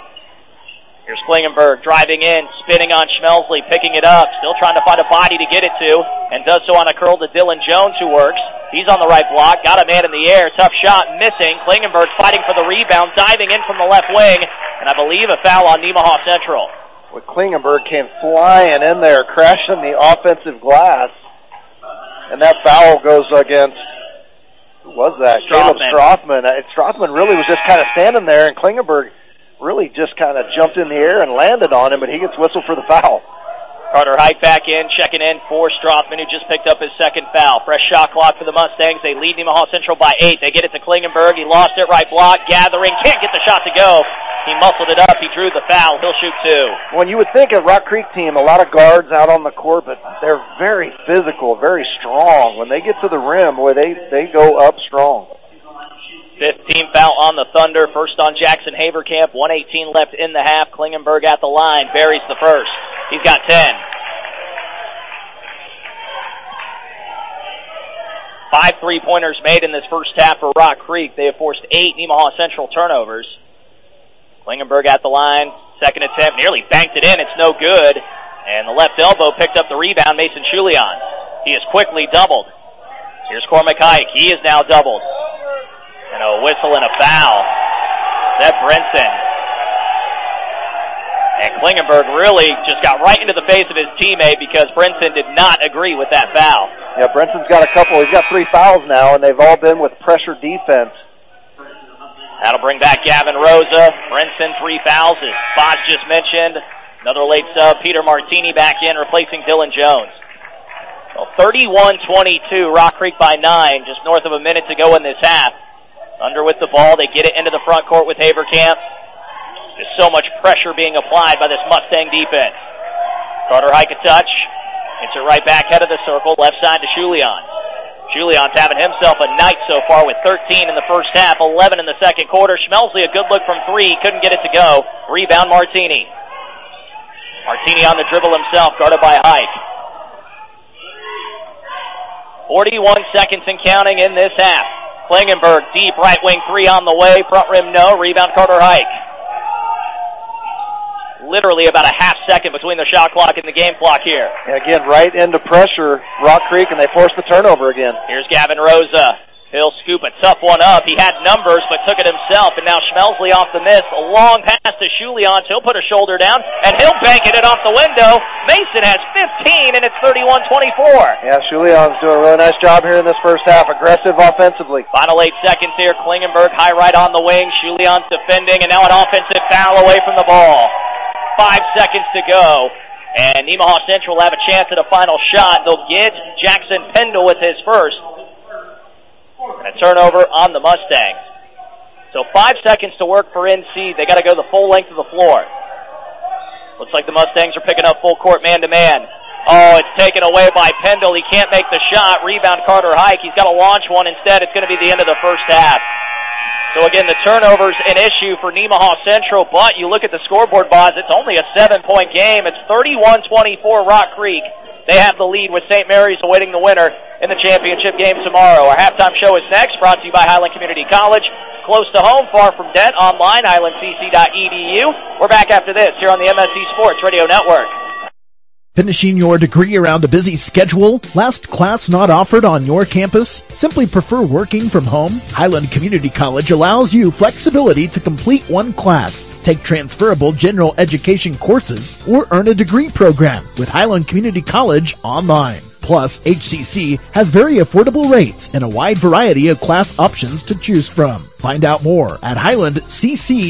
Here's Klingenberg driving in, spinning on Schmelsley, picking it up, still trying to find a body to get it to, and does so on a curl to Dylan Jones, who works. He's on the right block, got a man in the air, tough shot, missing. Klingenberg fighting for the rebound, diving in from the left wing, and I believe a foul on Nemaha Central. Well, Klingenberg came flying in there, crashing the offensive glass, and that foul goes against, who was that? Caleb Strothman. Strothman really was just kind of standing there, and Klingenberg really just kind of jumped in the air and landed on him, but he gets whistled for the foul. Carter Hike back in, checking in for Strothman, who just picked up his second foul. Fresh shot clock for the Mustangs. They lead Nemaha Central by 8. They get it to Klingenberg. He lost it, right block, gathering, can't get the shot to go. He muscled it up. He drew the foul. He'll shoot 2. When you would think a Rock Creek team, a lot of guards out on the court, but they're very physical, very strong. When they get to the rim, boy, they go up strong. 15th foul on the Thunder. First on Jackson Haberkamp. 1:18 left in the half. Klingenberg at the line. Buries the first. He's got 10. 5 3-pointers made in this first half for Rock Creek. They have forced 8 Nemaha Central turnovers. Klingenberg at the line. Second attempt. Nearly banked it in. It's no good. And the left elbow picked up the rebound. Mason Chulian. He is quickly doubled. Here's Cormac Hike. He is now doubled. And a whistle and a foul. Seth Brinson. And Klingenberg really just got right into the face of his teammate because Brinson did not agree with that foul. Yeah, Brinson's got a couple. He's got 3 fouls now, and they've all been with pressure defense. That'll bring back Gavin Rosa. Brinson, 3 fouls, as Boz just mentioned. Another late sub, Peter Martini back in, replacing Dylan Jones. Well, 31-22, Rock Creek by 9, just north of a minute to go in this half. Under with the ball, they get it into the front court with Haberkamp. There's so much pressure being applied by this Mustang defense. Carter Hike a touch. Hits it right back head of the circle, left side to Chulian. Chulian's having himself a night so far with 13 in the first half, 11 in the second quarter. Schmelsley a good look from 3, couldn't get it to go. Rebound Martini. Martini on the dribble himself, guarded by Hike. 41 seconds and counting in this half. Klingenberg, deep right wing 3 on the way, front rim no, rebound Carter Hike. Literally about a half second between the shot clock and the game clock here. And again, right into pressure, Rock Creek, and they force the turnover again. Here's Gavin Rosa. He'll scoop a tough one up. He had numbers, but took it himself, and now Schmelsley off the miss. A long pass to Chulian. He'll put a shoulder down, and he'll bank it off the window. Mason has 15, and it's 31-24. Yeah, Chulian's doing a really nice job here in this first half. Aggressive offensively. Final 8 seconds here. Klingenberg high right on the wing. Chulian's defending, and now an offensive foul away from the ball. 5 seconds to go, and Nemaha Central will have a chance at a final shot. They'll get Jackson Pendle with his first. And a turnover on the Mustangs. So 5 seconds to work for NC. They got to go the full length of the floor. Looks like the Mustangs are picking up full court man-to-man. Oh, it's taken away by Pendle. He can't make the shot. Rebound Carter Hike. He's got to launch one instead. It's going to be the end of the first half. So again, the turnover's an issue for Nemaha Central, but you look at the scoreboard, Boz, it's only a 7-point game. It's 31-24 Rock Creek. They have the lead with St. Mary's awaiting the winner in the championship game tomorrow. Our halftime show is next, brought to you by Highland Community College. Close to home, far from debt, online, highlandcc.edu. We're back after this here on the MSC Sports Radio Network. Finishing your degree around a busy schedule? Last class not offered on your campus? Simply prefer working from home? Highland Community College allows you flexibility to complete one class, take transferable general education courses, or earn a degree program with Highland Community College online. Plus, HCC has very affordable rates and a wide variety of class options to choose from. Find out more at highlandcc.edu,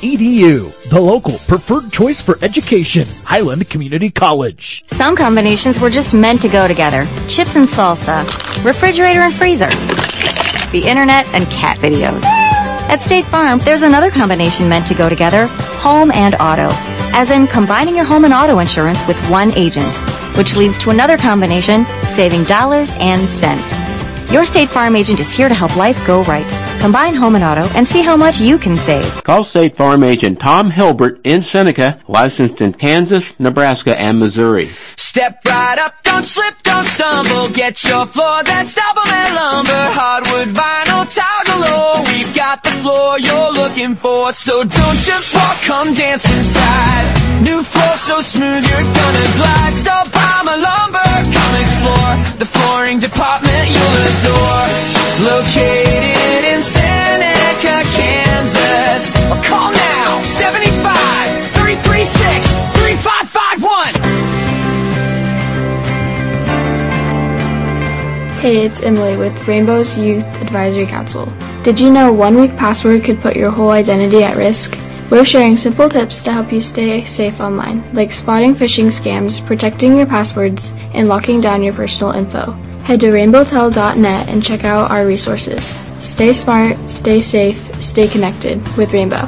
the local preferred choice for education, Highland Community College. Some combinations were just meant to go together. Chips and salsa, refrigerator and freezer, the internet and cat videos. At State Farm, there's another combination meant to go together, home and auto, as in combining your home and auto insurance with one agent, which leads to another combination, saving dollars and cents. Your State Farm agent is here to help life go right. Combine home and auto and see how much you can save. Call State Farm agent Tom Hilbert in Seneca, licensed in Kansas, Nebraska, and Missouri. Step right up, don't slip, don't stumble. Get your floor, that's Doublemint Lumber. Hardwood, vinyl, tile galore. We've got the floor you're looking for. So don't just walk, come dance inside. New floor so smooth you're gonna glide. Stop by my lumber, come explore. The flooring department you'll adore. Located in Seneca, Kansas. Or call now, 75-336-3551. Hey, it's Emily with Rainbow's Youth Advisory Council. Did you know 1 week password could put your whole identity at risk? We're sharing simple tips to help you stay safe online, like spotting phishing scams, protecting your passwords, and locking down your personal info. Head to rainbowtel.net and check out our resources. Stay smart, stay safe, stay connected with Rainbow.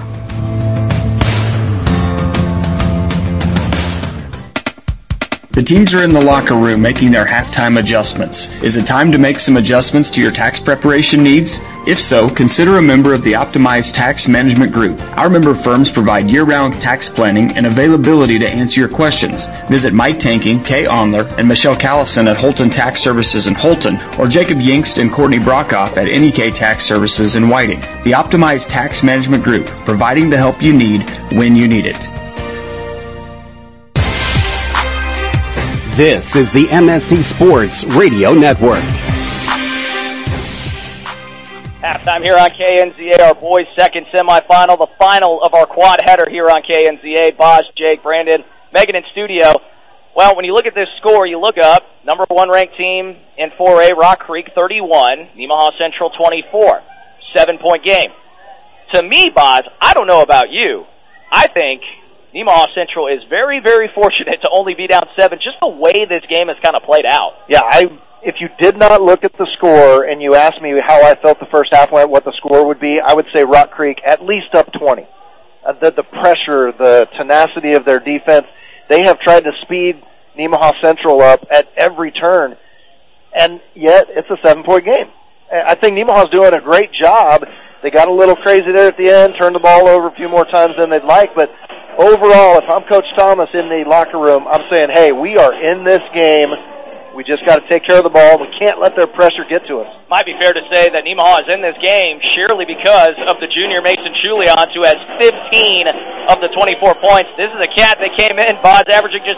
The teams are in the locker room making their halftime adjustments. Is it time to make some adjustments to your tax preparation needs? If so, consider a member of the Optimized Tax Management Group. Our member firms provide year-round tax planning and availability to answer your questions. Visit Mike Tanking, Kay Onler, and Michelle Callison at Holton Tax Services in Holton, or Jacob Yingst and Courtney Brockhoff at NEK Tax Services in Whiting. The Optimized Tax Management Group, providing the help you need when you need it. This is the MSC Sports Radio Network. Halftime here on KNZA, our boys' second semifinal, the final of our quad header here on KNZA. Boz, Jake, Brandon, Megan in studio. Well, when you look at this score, you look up, number 1 ranked team in 4A, Rock Creek 31, Nemaha Central 24. 7-point game. To me, Boz, I don't know about you, I think Nemaha Central is very, very fortunate to only be down 7, just the way this game has kind of played out. Yeah, if you did not look at the score and you asked me how I felt the first half, what the score would be, I would say Rock Creek at least up 20. The pressure, the tenacity of their defense, they have tried to speed Nemaha Central up at every turn, and yet it's a 7-point game. I think Nemaha's doing a great job. They got a little crazy there at the end, turned the ball over a few more times than they'd like, but overall, if I'm Coach Thomas in the locker room, I'm saying, hey, we are in this game. We just got to take care of the ball. We can't let their pressure get to us. Might be fair to say that Nemaha is in this game sheerly because of the junior Mason Chulians, who has 15 of the 24 points. This is a cat that came in, Boz, averaging just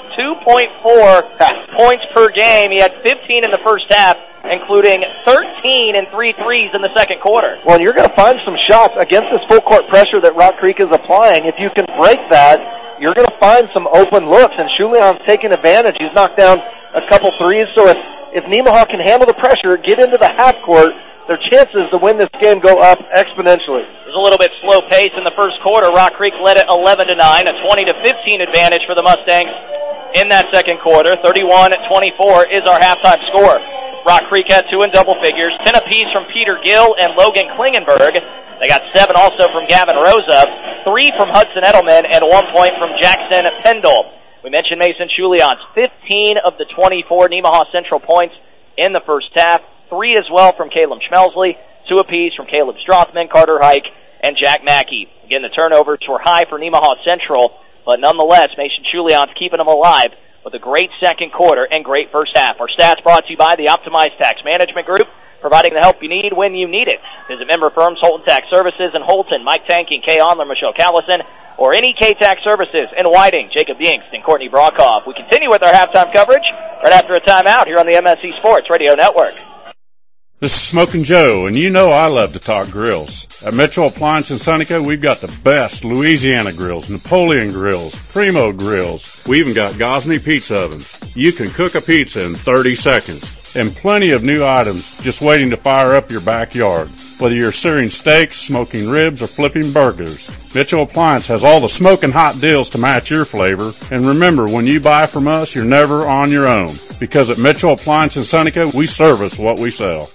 2.4 points per game. He had 15 in the first half, including 13 and 3 threes in the second quarter. Well, you're going to find some shots against this full-court pressure that Rock Creek is applying. If you can break that, you're going to find some open looks, and Chulian's taking advantage. He's knocked down a couple threes, so if Nemaha can handle the pressure, get into the half court, their chances to win this game go up exponentially. There's a little bit slow pace in the first quarter. Rock Creek led it 11-9, a 20-15 advantage for the Mustangs in that second quarter. 31-24 is our halftime score. Rock Creek had 2 in double figures, 10 apiece from Peter Gill and Logan Klingenberg. They got 7 also from Gavin Rosa, 3 from Hudson Edelman, and 1 point from Jackson Pendle. We mentioned Mason Chulians, 15 of the 24 Nemaha Central points in the first half, 3 as well from Caleb Schmelsley, 2 apiece from Caleb Strothman, Carter Hike, and Jack Mackey. Again, the turnovers were high for Nemaha Central, but nonetheless, Mason Chulians keeping them alive with a great second quarter and great first half. Our stats brought to you by the Optimized Tax Management Group, providing the help you need when you need it. Visit member firms Holton Tax Services in Holton, Mike Tanking, Kay Onler, Michelle Callison, or NEK Tax Services in Whiting, Jacob Yingst and Courtney Brockhoff. We continue with our halftime coverage right after a timeout here on the MSC Sports Radio Network. This is Smokin' Joe, and you know I love to talk grills. At Metro Appliance in Seneca, we've got the best Louisiana grills, Napoleon grills, Primo grills. We even got Gosney pizza ovens. You can cook a pizza in 30 seconds. And plenty of new items just waiting to fire up your backyard. Whether you're searing steaks, smoking ribs, or flipping burgers, Mitchell Appliance has all the smoking hot deals to match your flavor. And remember, when you buy from us, you're never on your own. Because at Mitchell Appliance in Seneca, we service what we sell.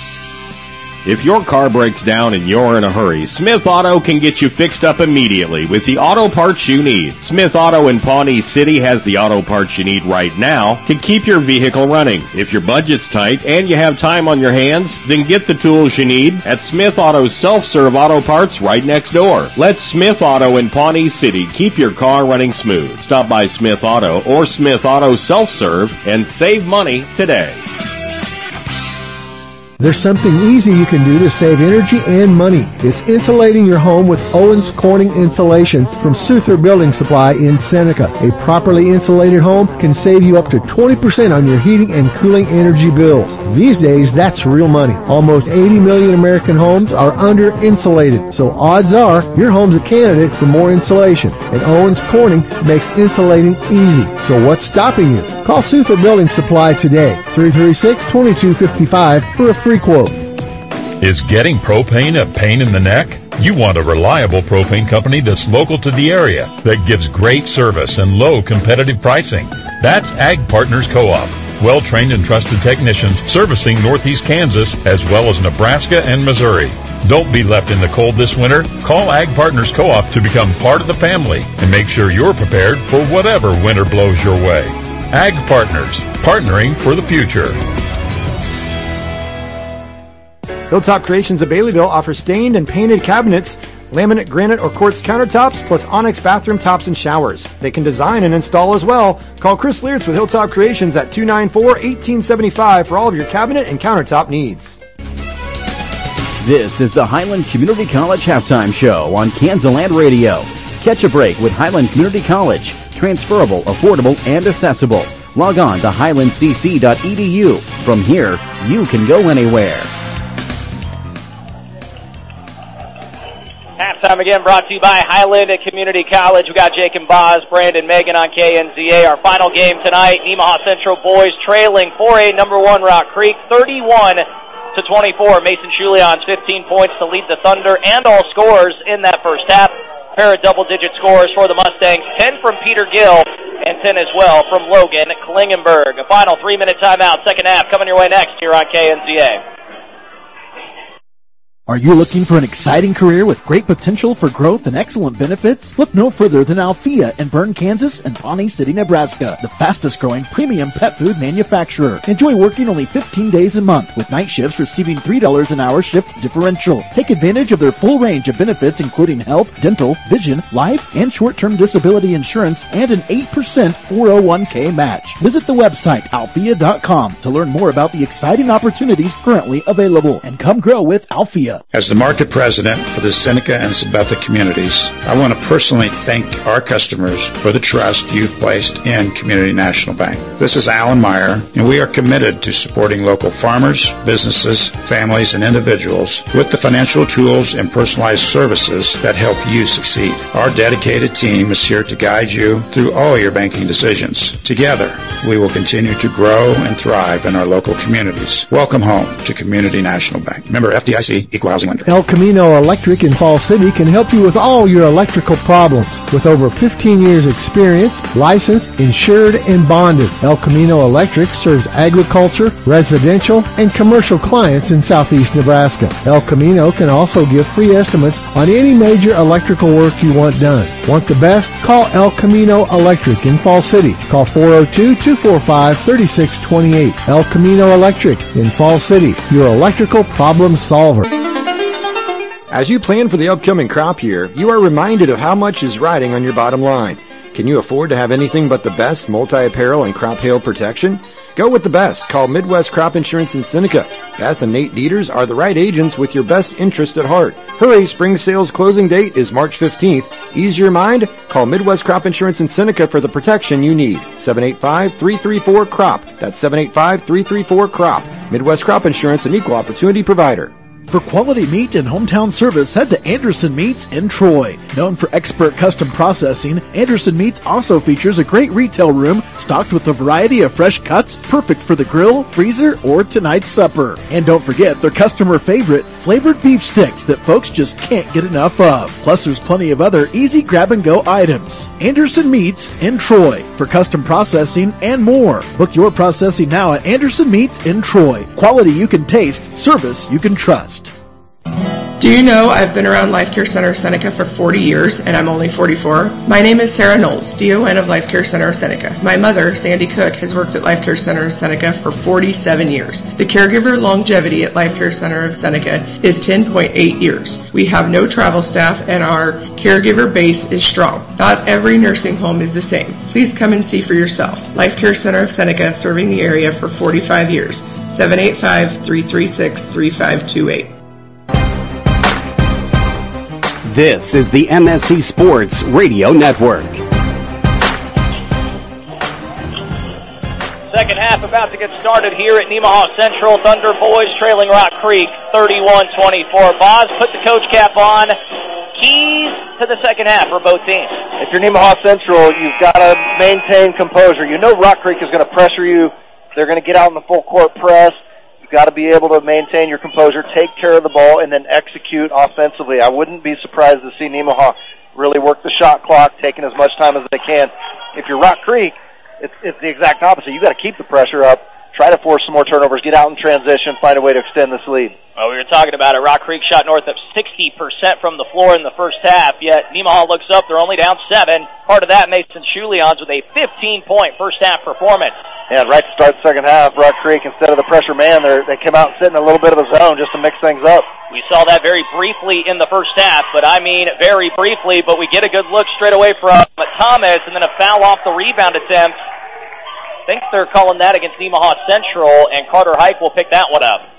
If your car breaks down and you're in a hurry, Smith Auto can get you fixed up immediately with the auto parts you need. Smith Auto in Pawnee City has the auto parts you need right now to keep your vehicle running. If your budget's tight and you have time on your hands, then get the tools you need at Smith Auto's self-serve auto parts right next door. Let Smith Auto in Pawnee City keep your car running smooth. Stop by Smith Auto or Smith Auto Self-Serve and save money today. There's something easy you can do to save energy and money. It's insulating your home with Owens Corning Insulation from Souther Building Supply in Seneca. A properly insulated home can save you up to 20% on your heating and cooling energy bills. These days, that's real money. Almost 80 million American homes are under-insulated, so odds are your home's a candidate for more insulation. And Owens Corning makes insulating easy. So what's stopping you? Call Souther Building Supply today, 336-2255 for a free quote. Is getting propane a pain in the neck? You want a reliable propane company that's local to the area, that gives great service and low competitive pricing. That's Ag Partners Co-op. Well-trained and trusted technicians servicing Northeast Kansas as well as Nebraska and Missouri. Don't be left in the cold this winter. Call Ag Partners Co-op to become part of the family and make sure you're prepared for whatever winter blows your way. Ag Partners, partnering for the future. Hilltop Creations of Baileyville offers stained and painted cabinets, laminate, granite, or quartz countertops, plus onyx bathroom tops and showers. They can design and install as well. Call Chris Leartz with Hilltop Creations at 294-1875 for all of your cabinet and countertop needs. This is the Highland Community College Halftime Show on Kansaland Radio. Catch a break with Highland Community College. Transferable, affordable, and accessible. Log on to highlandcc.edu. From here, you can go anywhere. Halftime again brought to you by Highland Community College. We got Jake and Boz, Brandon, Megan on KNZA. Our final game tonight, Nemaha Central boys trailing 4A number 1 Rock Creek 31-24. Mason Julian's 15 points to lead the Thunder and all scorers in that first half. A pair of double-digit scores for the Mustangs, 10 from Peter Gill and 10 as well from Logan Klingenberg. A final 3-minute timeout, second half, coming your way next here on KNZA. Are you looking for an exciting career with great potential for growth and excellent benefits? Look no further than Althea in Bern, Kansas and Pawnee City, Nebraska, the fastest growing premium pet food manufacturer. Enjoy working only 15 days a month with night shifts receiving $3 an hour shift differential. Take advantage of their full range of benefits including health, dental, vision, life, and short-term disability insurance and an 8% 401k match. Visit the website althea.com to learn more about the exciting opportunities currently available and come grow with Althea. As the market president for the Seneca and Sabetha communities, I want to personally thank our customers for the trust you've placed in Community National Bank. This is Alan Meyer, and we are committed to supporting local farmers, businesses, families, and individuals with the financial tools and personalized services that help you succeed. Our dedicated team is here to guide you through all your banking decisions. Together, we will continue to grow and thrive in our local communities. Welcome home to Community National Bank. Member FDIC, Equal Housing Lender. El Camino Electric in Fall City can help you with all your electrical problems. With over 15 years experience, licensed, insured, and bonded, El Camino Electric serves agriculture, residential, and commercial clients in southeast Nebraska. El Camino can also give free estimates on any major electrical work you want done. Want the best? Call El Camino Electric in Fall City. Call 402-245-3628. El Camino Electric in Fall City, your electrical problem solver. As you plan for the upcoming crop year, you are reminded of how much is riding on your bottom line. Can you afford to have anything but the best multi-apparel and crop hail protection? Go with the best. Call Midwest Crop Insurance in Seneca. Beth and Nate Dieters are the right agents with your best interest at heart. Hurry, spring sales closing date is March 15th. Ease your mind. Call Midwest Crop Insurance in Seneca for the protection you need. 785-334-CROP. That's 785-334-CROP. Midwest Crop Insurance, an equal opportunity provider. For quality meat and hometown service, head to Anderson Meats in Troy. Known for expert custom processing, Anderson Meats also features a great retail room stocked with a variety of fresh cuts, perfect for the grill, freezer, or tonight's supper. And don't forget their customer favorite, flavored beef sticks that folks just can't get enough of. Plus, there's plenty of other easy grab-and-go items. Anderson Meats in Troy for custom processing and more. Book your processing now at Anderson Meats in Troy. Quality you can taste, service you can trust. Do you know I've been around Life Care Center of Seneca for 40 years, and I'm only 44? My name is Sarah Knowles, DON of Life Care Center of Seneca. My mother, Sandy Cook, has worked at Life Care Center of Seneca for 47 years. The caregiver longevity at Life Care Center of Seneca is 10.8 years. We have no travel staff, and our caregiver base is strong. Not every nursing home is the same. Please come and see for yourself. Life Care Center of Seneca, serving the area for 45 years. 785-336-3528. This is the MSC Sports Radio Network. Second half about to get started here at Nemaha Central. Thunder boys trailing Rock Creek 31-24. Boz, put the coach cap on. Keys to the second half for both teams. If you're Nemaha Central, you've got to maintain composure. You know Rock Creek is going to pressure you. They're going to get out in the full court press. You've got to be able to maintain your composure, take care of the ball, and then execute offensively. I wouldn't be surprised to see Nemaha really work the shot clock, taking as much time as they can. If you're Rock Creek, it's the exact opposite. You've got to keep the pressure up, try to force some more turnovers, get out in transition, find a way to extend this lead. Well, we were talking about it. Rock Creek shot north of 60% from the floor in the first half, yet Nemaha looks up. They're only down 7. Part of that, Mason Schulions with a 15-point first-half performance. Yeah, right to start the second half, Rock Creek, instead of the pressure man, they came out and sit in a little bit of a zone just to mix things up. We saw that very briefly in the first half, but I mean very briefly, but we get a good look straight away from Thomas, and then a foul off the rebound attempt. I think they're calling that against Nemaha Central, and Carter Hike will pick that one up.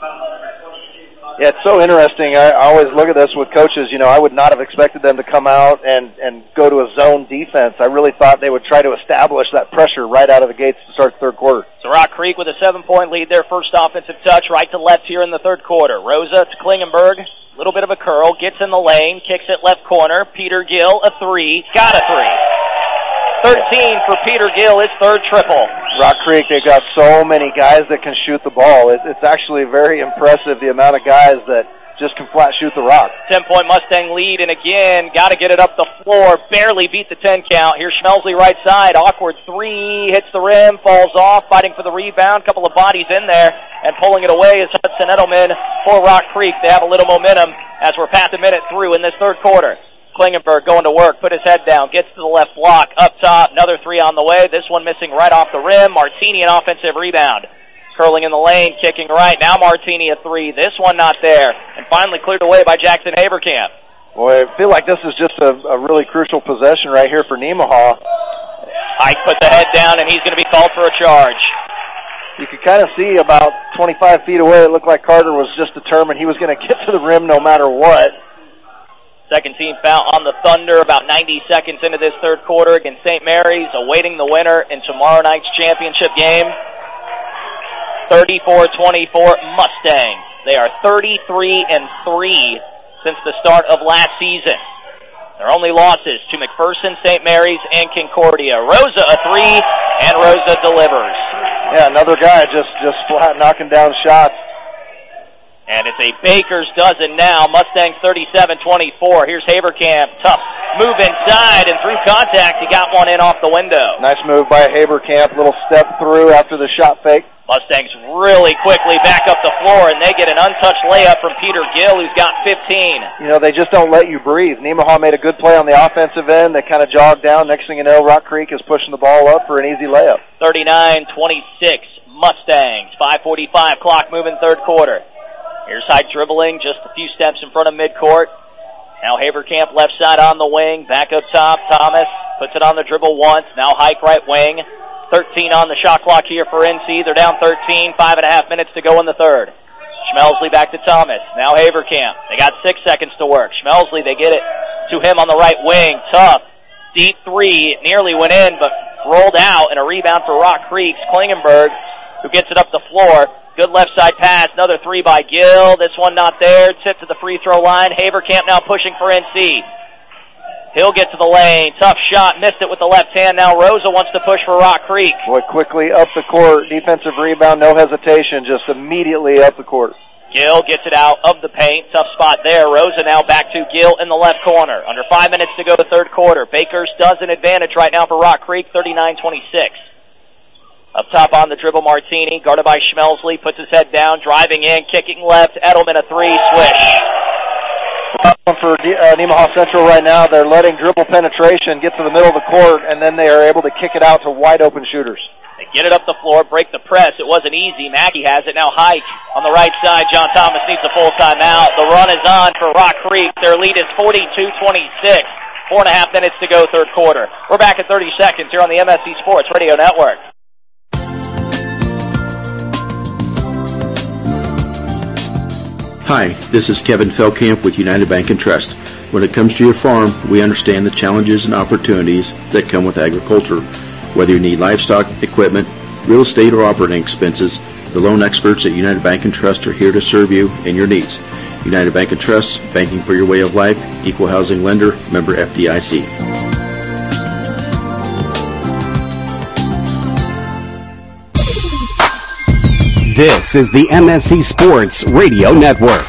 Yeah, it's so interesting. I always look at this with coaches. You know, I would not have expected them to come out and go to a zone defense. I really thought they would try to establish that pressure right out of the gates to start the third quarter. So Rock Creek with a 7-point lead, their first offensive touch, right to left here in the third quarter. Rosa to Klingenberg, a little bit of a curl, gets in the lane, kicks it left corner. Peter Gill, a 3, got a 3. 13 for Peter Gill, his third triple. Rock Creek, they've got so many guys that can shoot the ball. It's actually very impressive, the amount of guys that just can flat shoot the rock. 10-point Mustang lead, and again, got to get it up the floor. Barely beat the 10 count. Here's Schmelsley right side. Awkward 3, hits the rim, falls off, fighting for the rebound. Couple of bodies in there, and pulling it away is Hudson Edelman for Rock Creek. They have a little momentum as we're past a minute through in this third quarter. Klingenberg going to work, put his head down, gets to the left block, up top, another 3 on the way. This one missing right off the rim. Martini an offensive rebound. Curling in the lane, kicking right. Now Martini a 3. This one not there. And finally cleared away by Jackson Haberkamp. Boy, I feel like this is just a really crucial possession right here for Nemaha. Ike put the head down, and he's going to be called for a charge. You could kind of see about 25 feet away, it looked like Carter was just determined he was going to get to the rim no matter what. Second team foul on the Thunder about 90 seconds into this third quarter against St. Mary's, awaiting the winner in tomorrow night's championship game. 34-24 Mustangs. They are 33-3 since the start of last season. Their only losses to McPherson, St. Mary's, and Concordia. Rosa a 3, and Rosa delivers. Yeah, another guy just flat knocking down shots. And it's a Baker's dozen now. Mustangs 37-24. Here's Haberkamp. Tough move inside, and through contact, he got one in off the window. Nice move by Haberkamp. Little step through after the shot fake. Mustangs really quickly back up the floor, and they get an untouched layup from Peter Gill, who's got 15. You know, they just don't let you breathe. Nemaha made a good play on the offensive end. They kind of jogged down. Next thing you know, Rock Creek is pushing the ball up for an easy layup. 39-26 Mustangs. 5:45 clock moving third quarter. Here's Hike dribbling, just a few steps in front of midcourt. Now Haberkamp left side on the wing, back up top. Thomas puts it on the dribble once. Now Hike right wing. 13 on the shot clock here for NC. They're down 13, 5.5 minutes to go in the third. Schmelsley back to Thomas. Now Haberkamp. They got 6 seconds to work. Schmelsley, they get it to him on the right wing. Tough. Deep 3. It nearly went in, but rolled out, and a rebound for Rock Creek's Klingenberg, who gets it up the floor. Good left side pass, another 3 by Gill. This one not there. Tip to the free throw line. Haberkamp now pushing for NC. He'll get to the lane. Tough shot. Missed it with the left hand. Now Rosa wants to push for Rock Creek. Boy, quickly up the court. Defensive rebound, no hesitation. Just immediately up the court. Gill gets it out of the paint. Tough spot there. Rosa now back to Gill in the left corner. Under 5 minutes to go the third quarter. Baker's dozen advantage right now for Rock Creek, 39-26. Up top on the dribble, Martini, guarded by Schmelsley, puts his head down, driving in, kicking left. Edelman a 3, swish. For Nemaha Central right now, they're letting dribble penetration get to the middle of the court, and then they are able to kick it out to wide-open shooters. They get it up the floor, break the press. It wasn't easy. Mackey has it. Now Hike on the right side. John Thomas needs a full timeout. The run is on for Rock Creek. Their lead is 42-26. 4.5 minutes to go third quarter. We're back at 30 seconds here on the MSC Sports Radio Network. Hi, this is Kevin Feldkamp with United Bank and Trust. When it comes to your farm, we understand the challenges and opportunities that come with agriculture. Whether you need livestock, equipment, real estate, or operating expenses, the loan experts at United Bank and Trust are here to serve you and your needs. United Bank and Trust, banking for your way of life, equal housing lender, member FDIC. This is the MSC Sports Radio Network.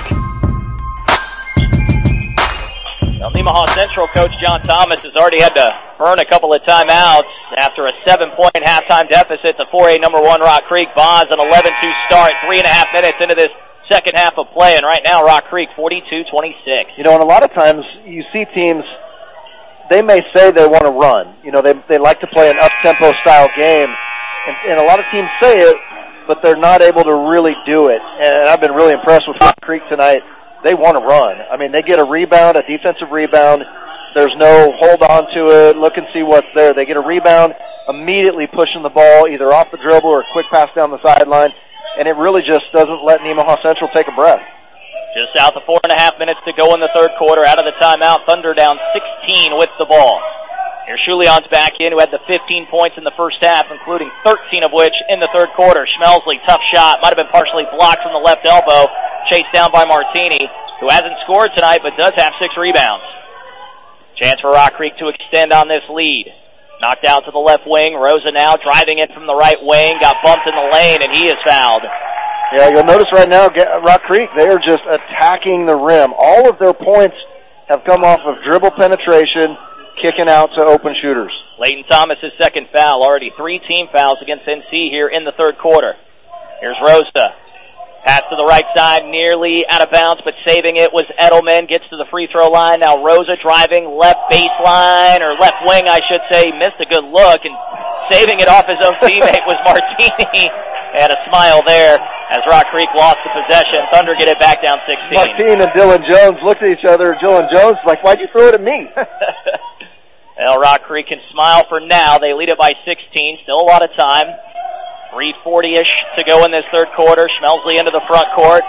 Well, Nemaha Central coach John Thomas has already had to burn a couple of timeouts after a 7-point halftime deficit to 4A number 1 Rock Creek. Bonds an 11-2 start, 3.5 minutes into this second half of play, and right now Rock Creek 42-26. You know, and a lot of times you see teams, they may say they want to run. You know, they like to play an up-tempo style game, and a lot of teams say it, but they're not able to really do it. And I've been really impressed with Rock Creek tonight. They want to run. I mean, they get a rebound, a defensive rebound. There's no hold on to it, look and see what's there. They get a rebound, immediately pushing the ball either off the dribble or a quick pass down the sideline, and it really just doesn't let Nemaha Central take a breath. Just south of 4.5 minutes to go in the third quarter. Out of the timeout, Thunder down 16 with the ball. Here's Schulian's back in, who had the 15 points in the first half, including 13 of which in the third quarter. Schmelsley, tough shot, might have been partially blocked from the left elbow, chased down by Martini, who hasn't scored tonight but does have 6 rebounds. Chance for Rock Creek to extend on this lead. Knocked out to the left wing. Rosa now driving in from the right wing, got bumped in the lane, and he is fouled. Yeah, you'll notice right now, Rock Creek, they are just attacking the rim. All of their points have come off of dribble penetration, kicking out to open shooters. Leighton Thomas' second foul. Already 3 team fouls against NC here in the third quarter. Here's Rosa. Pass to the right side, nearly out of bounds, but saving it was Edelman. Gets to the free throw line. Now Rosa driving left baseline, or left wing, I should say. Missed a good look, and saving it off his own teammate was Martini. And a smile there as Rock Creek lost the possession. Thunder get it back down 16. Martini and Dylan Jones looked at each other. Dylan Jones like, why'd you throw it at me? Well, Rock Creek can smile for now. They lead it by 16. Still a lot of time. 3:40-ish to go in this third quarter. Schmelsley into the front court.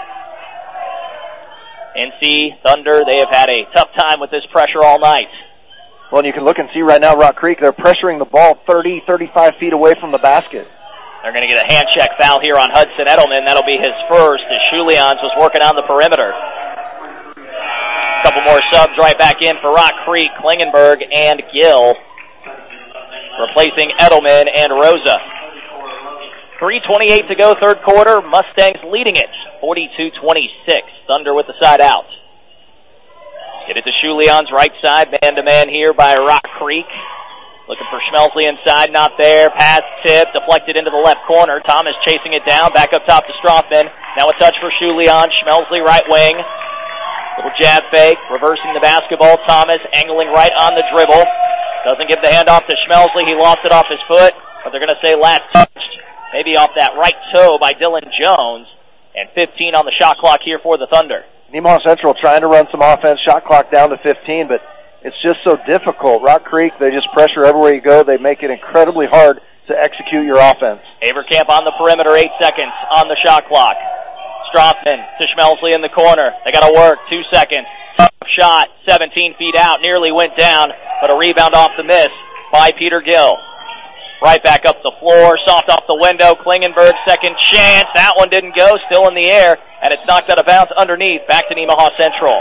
NC Thunder, they have had a tough time with this pressure all night. Well, and you can look and see right now, Rock Creek, they're pressuring the ball 30, 35 feet away from the basket. They're going to get a hand check foul here on Hudson Edelman. That'll be his first, as Schulians was working on the perimeter. Couple more subs right back in for Rock Creek, Klingenberg and Gill, replacing Edelman and Rosa. 3:28 to go, third quarter. Mustangs leading it, 42-26. Thunder with the side out. Get it to Schulian's right side, man-to-man here by Rock Creek. Looking for Schmelsley inside, not there. Pass tip, deflected into the left corner. Thomas chasing it down, back up top to Strothman. Now a touch for Schulian. Schmelsley right wing. Little jab fake, reversing the basketball. Thomas angling right on the dribble. Doesn't give the handoff to Schmelsley. He lost it off his foot, but they're going to say last touched. Maybe off that right toe by Dylan Jones. And 15 on the shot clock here for the Thunder. Nemaha Central trying to run some offense, shot clock down to 15, but it's just so difficult. Rock Creek, they just pressure everywhere you go. They make it incredibly hard to execute your offense. Haverkamp on the perimeter, 8 seconds on the shot clock. Strothman to Schmelsley in the corner. They got to work, 2 seconds. Tough shot, 17 feet out, nearly went down, but a rebound off the miss by Peter Gill. Right back up the floor, soft off the window. Klingenberg, second chance. That one didn't go, still in the air, and it's knocked out of bounds underneath. Back to Nemaha Central.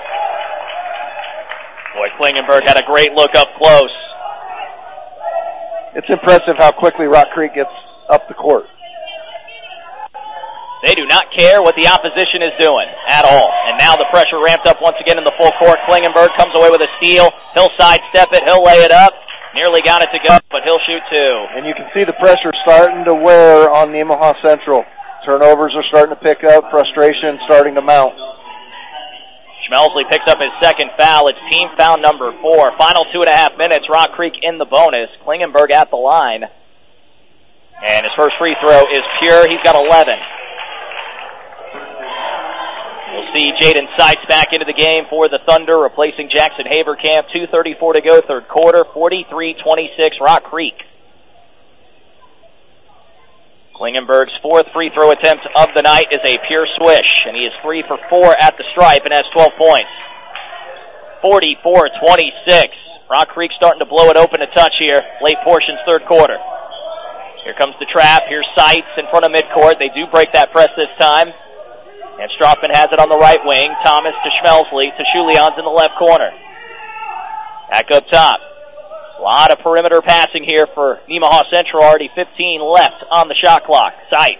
Boy, Klingenberg had a great look up close. It's impressive how quickly Rock Creek gets up the court. They do not care what the opposition is doing at all. And now the pressure ramped up once again in the full court. Klingenberg comes away with a steal. He'll sidestep it. He'll lay it up. Nearly got it to go, but he'll shoot 2. And you can see the pressure starting to wear on Nemaha Central. Turnovers are starting to pick up. Frustration starting to mount. Schmelsley picks up his second foul. It's team foul number 4. Final 2.5 minutes. Rock Creek in the bonus. Klingenberg at the line. And his first free throw is pure. He's got 11. We'll see Jaden Seitz back into the game for the Thunder, replacing Jackson Haverkamp. 2:34 to go, third quarter, 43-26, Rock Creek. Klingenberg's 4th free throw attempt of the night is a pure swish, and he is 3 for 4 at the stripe and has 12 points. 44-26. Rock Creek starting to blow it open a touch here, late portions, third quarter. Here comes the trap. Here's Seitz in front of midcourt. They do break that press this time. And Strothman has it on the right wing. Thomas to Schmelsley to Schulians in the left corner. Back up top. A lot of perimeter passing here for Nemaha Central. Already 15 left on the shot clock. Seitz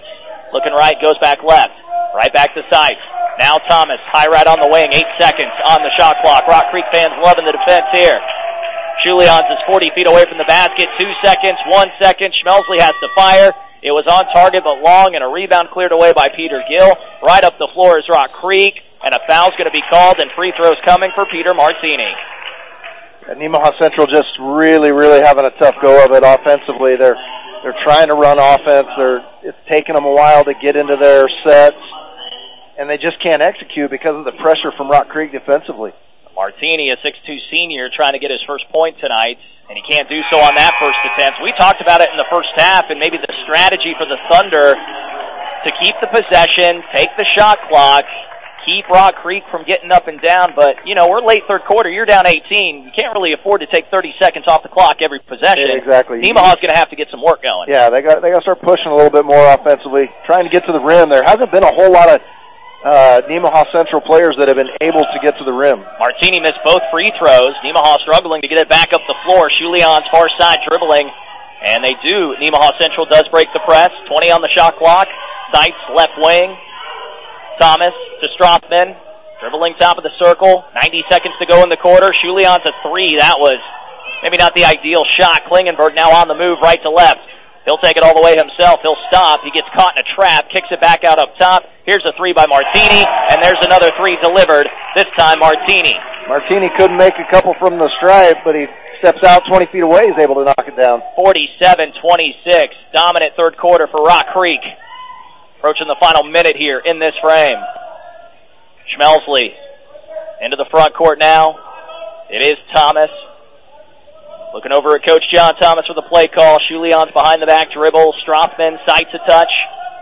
Looking right, goes back left. Right back to Sykes. Now Thomas, high right on the wing, 8 seconds on the shot clock. Rock Creek fans loving the defense here. Schulians is 40 feet away from the basket, 2 seconds, 1 second. Schmelsley has to fire. It was on target but long, and a rebound cleared away by Peter Gill. Right up the floor is Rock Creek, and a foul's going to be called, and free throws coming for Peter Martini. And Nemaha Central just really, really having a tough go of it offensively. They're trying to run offense. It's taking them a while to get into their sets, and they just can't execute because of the pressure from Rock Creek defensively. Martini, a 6'2 senior, trying to get his first point tonight, and he can't do so on that first attempt. We talked about it in the first half, and maybe the strategy for the Thunder to keep the possession, take the shot clock, keep Rock Creek from getting up and down, but, we're late third quarter, you're down 18. You can't really afford to take 30 seconds off the clock every possession. Yeah, exactly. Nemaha's going to have to get some work going. Yeah, they got to start pushing a little bit more offensively, trying to get to the rim. There hasn't been a whole lot of Nemaha Central players that have been able to get to the rim. Martini missed both free throws. Nemaha struggling to get it back up the floor. Schulian's far side dribbling, and they do. Nemaha Central does break the press. 20 on the shot clock. Seitz, left wing. Thomas to Strothman, dribbling top of the circle. 90 seconds to go in the quarter. Schulian's a three. That was maybe not the ideal shot. Klingenberg now on the move right to left. He'll take it all the way himself. He'll stop. He gets caught in a trap, kicks it back out up top. Here's a three by Martini, and there's another three delivered, this time Martini. Martini couldn't make a couple from the stripe, but he steps out 20 feet away. He's able to knock it down. 47-26. Dominant third quarter for Rock Creek. Approaching the final minute here in this frame. Schmelsley into the front court now. It is Thomas. Looking over at Coach John Thomas for the play call. Schulians behind the back dribble. Strothman, Seitz a touch.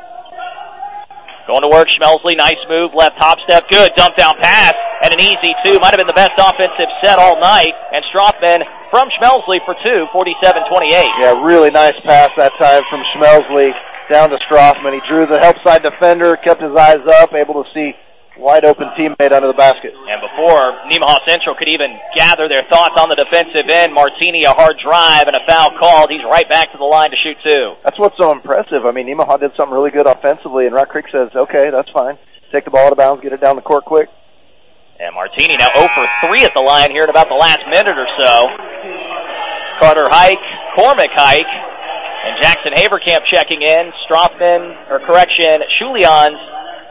Going to work, Schmelsley, nice move. Left hop step, good. Dump down pass, and an easy two. Might have been the best offensive set all night. And Strothman from Schmelsley for two, 47-28. Yeah, really nice pass that time from Schmelsley down to Strothman. He drew the help side defender, kept his eyes up, able to see wide open teammate under the basket. And before Nemaha Central could even gather their thoughts on the defensive end, Martini a hard drive and a foul called. He's right back to the line to shoot two. That's what's so impressive. I mean, Nemaha did something really good offensively, and Rock Creek says, okay, that's fine. Take the ball out of bounds, get it down the court quick. And Martini now 0 for 3 at the line here in about the last minute or so. Carter Hike, Cormac Hike, and Jackson Haverkamp checking in. Schulians,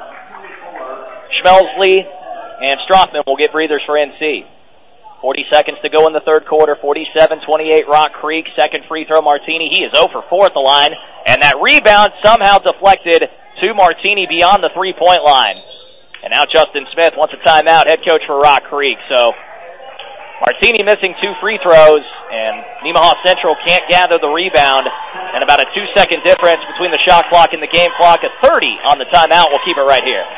Schmelsley, and Strothman will get breathers for NC. 40 seconds to go in the third quarter. 47-28 Rock Creek. Second free throw, Martini. He is 0 for 4 at the line. And that rebound somehow deflected to Martini beyond the three-point line. And now Justin Smith wants a timeout, head coach for Rock Creek. So Martini missing 2 free throws, and Nemaha Central can't gather the rebound. And about a 2-second difference between the shot clock and the game clock. A 30 on the timeout. We'll keep it right here.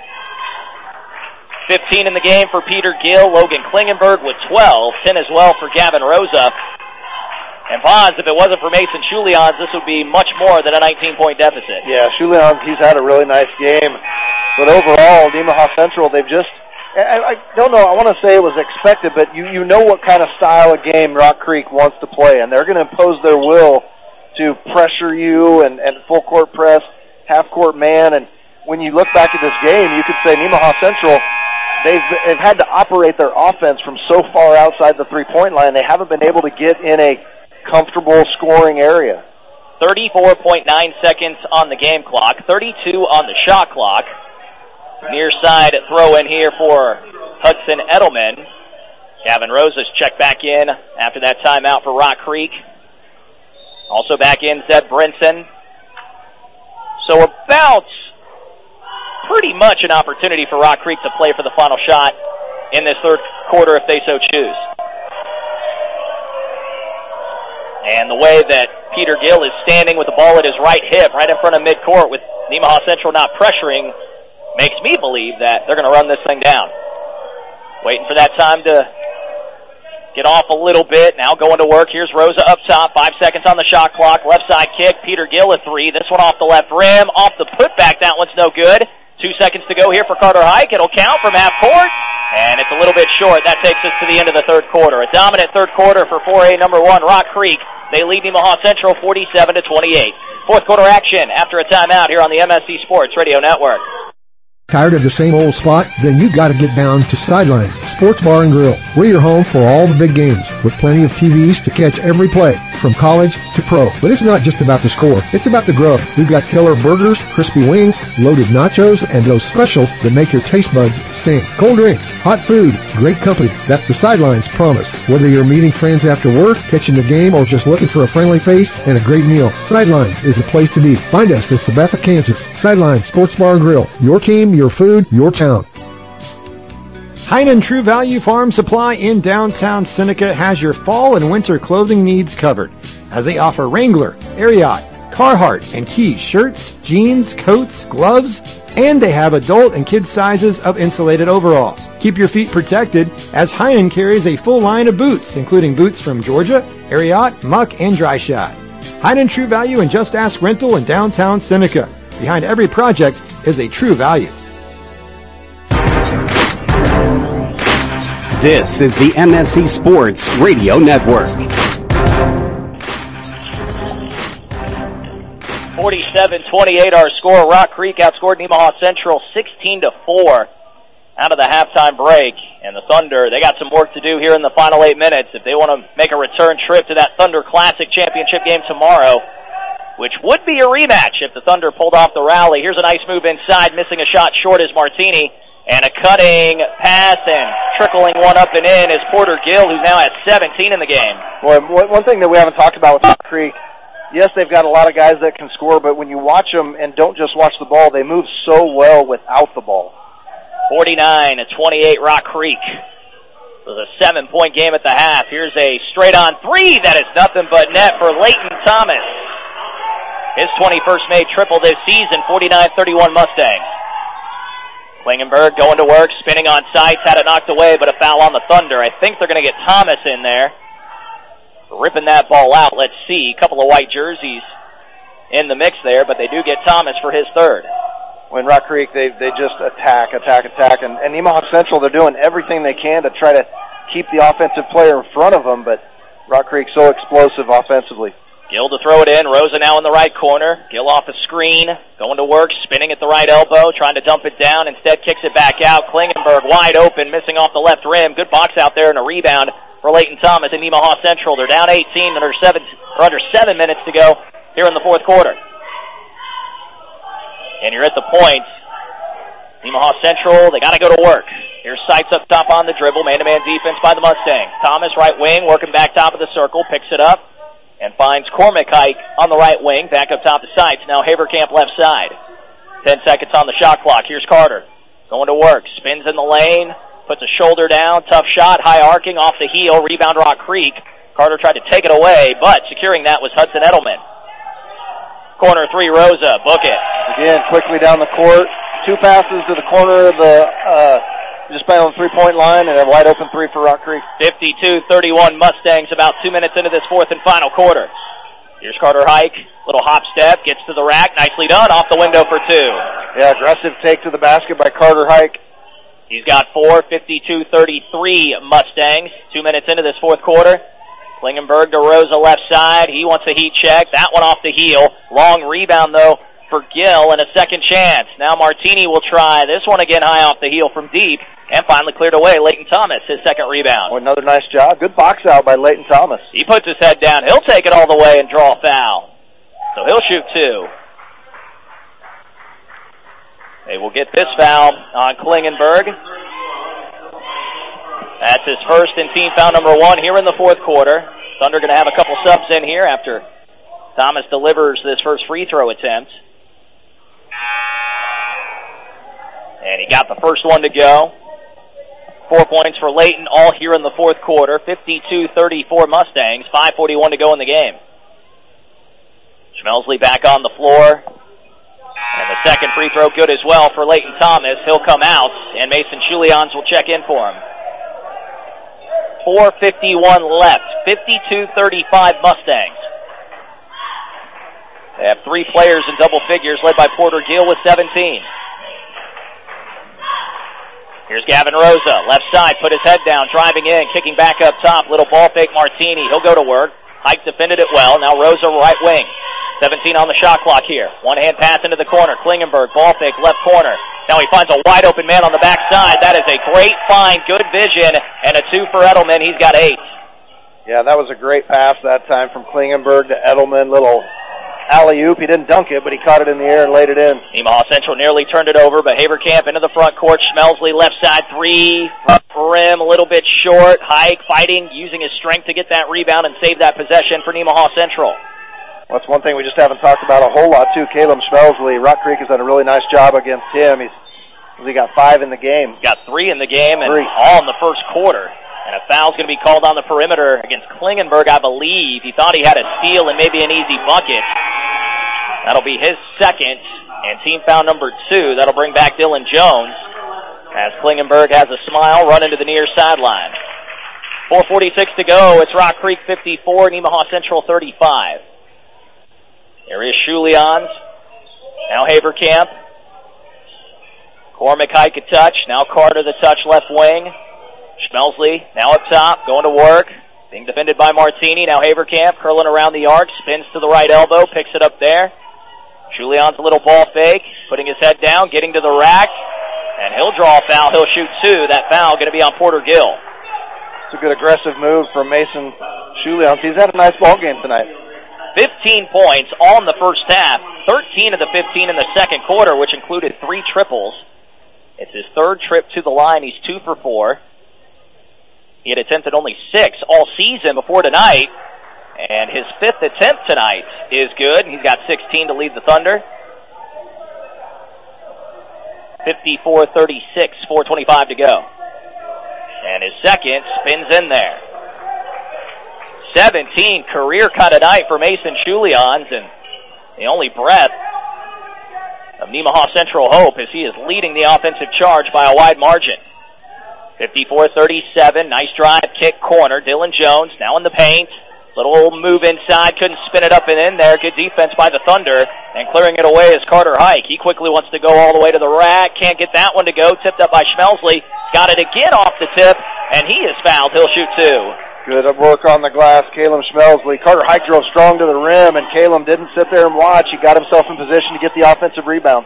15 in the game for Peter Gill. Logan Klingenberg with 12. 10 as well for Gavin Rosa. And Bonds, if it wasn't for Mason Schulians, this would be much more than a 19-point deficit. Yeah, Schulians, he's had a really nice game. But overall, Nemaha Central, they've just, I don't know, I want to say it was expected, but you know what kind of style of game Rock Creek wants to play, and they're going to impose their will to pressure you and full court press, half court man. And when you look back at this game, you could say Nemaha Central, they've had to operate their offense from so far outside the three-point line, they haven't been able to get in a comfortable scoring area. 34.9 seconds on the game clock, 32 on the shot clock. Near side throw in here for Hudson Edelman. Gavin Rosa's checked back in after that timeout for Rock Creek. Also back in Zeb Brinson. So about pretty much an opportunity for Rock Creek to play for the final shot in this third quarter if they so choose. And the way that Peter Gill is standing with the ball at his right hip, right in front of midcourt with Nemaha Central not pressuring, makes me believe that they're going to run this thing down. Waiting for that time to get off a little bit. Now going to work. Here's Rosa up top. 5 seconds on the shot clock. Left side kick. Peter Gill a three. This one off the left rim. Off the putback. That one's no good. 2 seconds to go here for Carter Hike. It'll count from half court. And it's a little bit short. That takes us to the end of the third quarter. A dominant third quarter for 4A number 1, Rock Creek. They lead Nemaha Central 47-28. Fourth quarter action after a timeout here on the MSC Sports Radio Network. Tired of the same old spot? Then you got to get down to Sideline Sports Bar and Grill. We're your home for all the big games, with plenty of TVs to catch every play, from college to pro. But it's not just about the score, it's about the grub. We've got killer burgers, crispy wings, loaded nachos, and those specials that make your taste buds sing. Cold drinks, hot food, great company. That's the Sidelines promise. Whether you're meeting friends after work, catching the game, or just looking for a friendly face and a great meal, Sidelines is the place to be. Find us in Sabetha, Kansas. Sideline Sports Bar and Grill. Your team, your food, your town. Heinen True Value Farm Supply in downtown Seneca has your fall and winter clothing needs covered, as they offer Wrangler, Ariat, Carhartt, and Key shirts, jeans, coats, gloves, and they have adult and kid sizes of insulated overalls. Keep your feet protected, as Heinen carries a full line of boots, including boots from Georgia, Ariat, Muck, and Dry Shod. Heinen True Value and Just Ask Rental in downtown Seneca. Behind every project is a true value. This is the MSC Sports Radio Network. 47-28 our score. Rock Creek outscored Nemaha Central 16-4 out of the halftime break. And the Thunder, they got some work to do here in the final 8 minutes if they want to make a return trip to that Thunder Classic Championship game tomorrow, which would be a rematch if the Thunder pulled off the rally. Here's a nice move inside. Missing a shot short is Martini. And a cutting pass and trickling one up and in is Porter Gill, who's now at 17 in the game. Well, one thing that we haven't talked about with Rock Creek, yes, they've got a lot of guys that can score, but when you watch them and don't just watch the ball, they move so well without the ball. 49-28 Rock Creek. It was a 7-point game at the half. Here's a straight-on three that is nothing but net for Leighton Thomas. His 21st made triple this season, 49-31 Mustangs. Klingenberg going to work, spinning on sights, had it knocked away, but a foul on the Thunder. I think they're going to get Thomas in there. Ripping that ball out, let's see. A couple of white jerseys in the mix there, but they do get Thomas for his third. When Rock Creek, they just attack. And Nemaha Central, they're doing everything they can to try to keep the offensive player in front of them, but Rock Creek's so explosive offensively. Gill to throw it in. Rosa now in the right corner. Gill off a screen. Going to work. Spinning at the right elbow. Trying to dump it down. Instead kicks it back out. Klingenberg wide open. Missing off the left rim. Good box out there and a rebound for Leighton Thomas and Nemaha Central. They're down 18 under 7 minutes to go here in the fourth quarter. And you're at the point. Nemaha Central, they got to go to work. Here's Seitz up top on the dribble. Man-to-man defense by the Mustangs. Thomas right wing. Working back top of the circle. Picks it up. And finds Cormac Hike on the right wing, back up top of Sights. Now Haverkamp left side. 10 seconds on the shot clock. Here's Carter. Going to work. Spins in the lane. Puts a shoulder down. Tough shot. High arcing off the heel. Rebound Rock Creek. Carter tried to take it away, but securing that was Hudson Edelman. Corner three, Rosa. Book it. Again, quickly down the court. Two passes to the corner of the just playing on the three-point line, and a wide-open three for Rock Creek. 52-31 Mustangs, about 2 minutes into this fourth and final quarter. Here's Carter Hike, little hop step, gets to the rack, nicely done, off the window for two. Yeah, aggressive take to the basket by Carter Hike. He's got 4, 52-33 Mustangs, 2 minutes into this fourth quarter. Klingenberg to Rosa left side, he wants a heat check, that one off the heel. Long rebound, though, for Gill, and a second chance. Now Martini will try this one again high off the heel from deep. And finally cleared away. Leighton Thomas, his second rebound. Oh, another nice job. Good box out by Leighton Thomas. He puts his head down. He'll take it all the way and draw a foul. So he'll shoot two. They will get this foul on Klingenberg. That's his first and team foul number 1 here in the fourth quarter. Thunder going to have a couple subs in here after Thomas delivers this first free throw attempt. And he got the first one to go. 4 points for Leighton, all here in the fourth quarter. 52-34 Mustangs, 5:41 to go in the game. Schmelsley back on the floor. And the second free throw good as well for Leighton Thomas. He'll come out, and Mason Chulians will check in for him. 4:51 left, 52-35 Mustangs. They have 3 players in double figures, led by Porter Gill with 17. Here's Gavin Rosa, left side, put his head down, driving in, kicking back up top. Little ball fake Martini. He'll go to work. Hike defended it well. Now Rosa right wing. 17 on the shot clock here. One-hand pass into the corner. Klingenberg, ball fake, left corner. Now he finds a wide-open man on the backside. That is a great find, good vision, and a 2 for Edelman. He's got 8. Yeah, that was a great pass that time from Klingenberg to Edelman. Little alley-oop. He didn't dunk it, but he caught it in the air and laid it in. Nemaha Central nearly turned it over, but Haverkamp into the front court. Schmelsley left side 3, up rim, a little bit short. Hike fighting, using his strength to get that rebound and save that possession for Nemaha Central. Well, that's one thing we just haven't talked about a whole lot, too. Caleb Schmelsley. Rock Creek has done a really nice job against him. He got 5 in the game. Got 3 in the game, and all in the first quarter. And a foul's going to be called on the perimeter against Klingenberg, I believe. He thought he had a steal and maybe an easy bucket. That'll be his second, and team foul number 2. That'll bring back Dylan Jones as Klingenberg has a smile, running to the near sideline. 4:46 to go. It's Rock Creek 54, Nemaha Central 35. There is Schulians. Now Haverkamp. Cormac Hike a touch. Now Carter the touch, left wing. Schmelsley now up top, going to work. Being defended by Martini. Now Haverkamp curling around the arc, spins to the right elbow, picks it up there. Julian's a little ball fake, putting his head down, getting to the rack, and he'll draw a foul. He'll shoot 2. That foul going to be on Porter Gill. It's a good aggressive move from Mason Julian. He's had a nice ball game tonight. 15 points all in the first half, 13 of the 15 in the second quarter, which included 3 triples. It's his 3rd trip to the line. He's 2 for 4. He had attempted only 6 all season before tonight, and his 5th attempt tonight is good. He's got 16 to lead the Thunder. 54-36, 4:25 to go. And his second spins in there. 17 career cut a night for Mason Schulians, and the only breath of Nemaha Central hope as he is leading the offensive charge by a wide margin. 54-37, nice drive, kick, corner. Dylan Jones now in the paint. Little move inside, couldn't spin it up and in there. Good defense by the Thunder, and clearing it away is Carter Hike. He quickly wants to go all the way to the rack, can't get that one to go. Tipped up by Schmelsley, got it again off the tip, and he is fouled. He'll shoot 2. Good work on the glass, Caleb Schmelsley. Carter Hike drove strong to the rim, and Caleb didn't sit there and watch. He got himself in position to get the offensive rebound.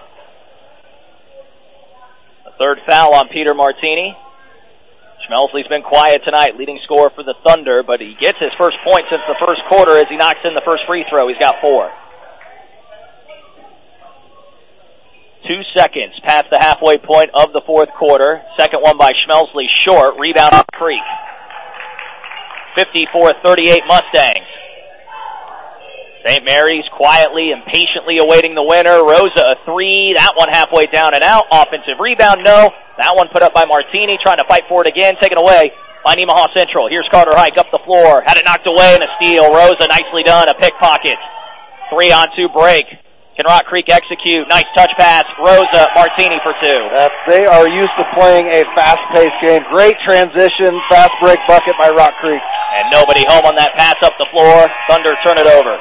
The 3rd foul on Peter Martini. Schmelsley's been quiet tonight, leading scorer for the Thunder, but he gets his first point since the first quarter as he knocks in the first free throw. He's got 4. 2 seconds past the halfway point of the fourth quarter. Second one by Schmelsley, short. Rebound on Creek. 54-38 Mustangs. St. Mary's quietly and patiently awaiting the winner. Rosa a 3. That one halfway down and out. Offensive rebound, no. That one put up by Martini, trying to fight for it again. Taken away by Nemaha Central. Here's Carter Hike up the floor. Had it knocked away in a steal. Rosa nicely done. A pickpocket. 3-on-2 break. Can Rock Creek execute? Nice touch pass. Rosa, Martini for 2. They are used to playing a fast-paced game. Great transition, fast break bucket by Rock Creek. And nobody home on that pass up the floor. Thunder turn it over.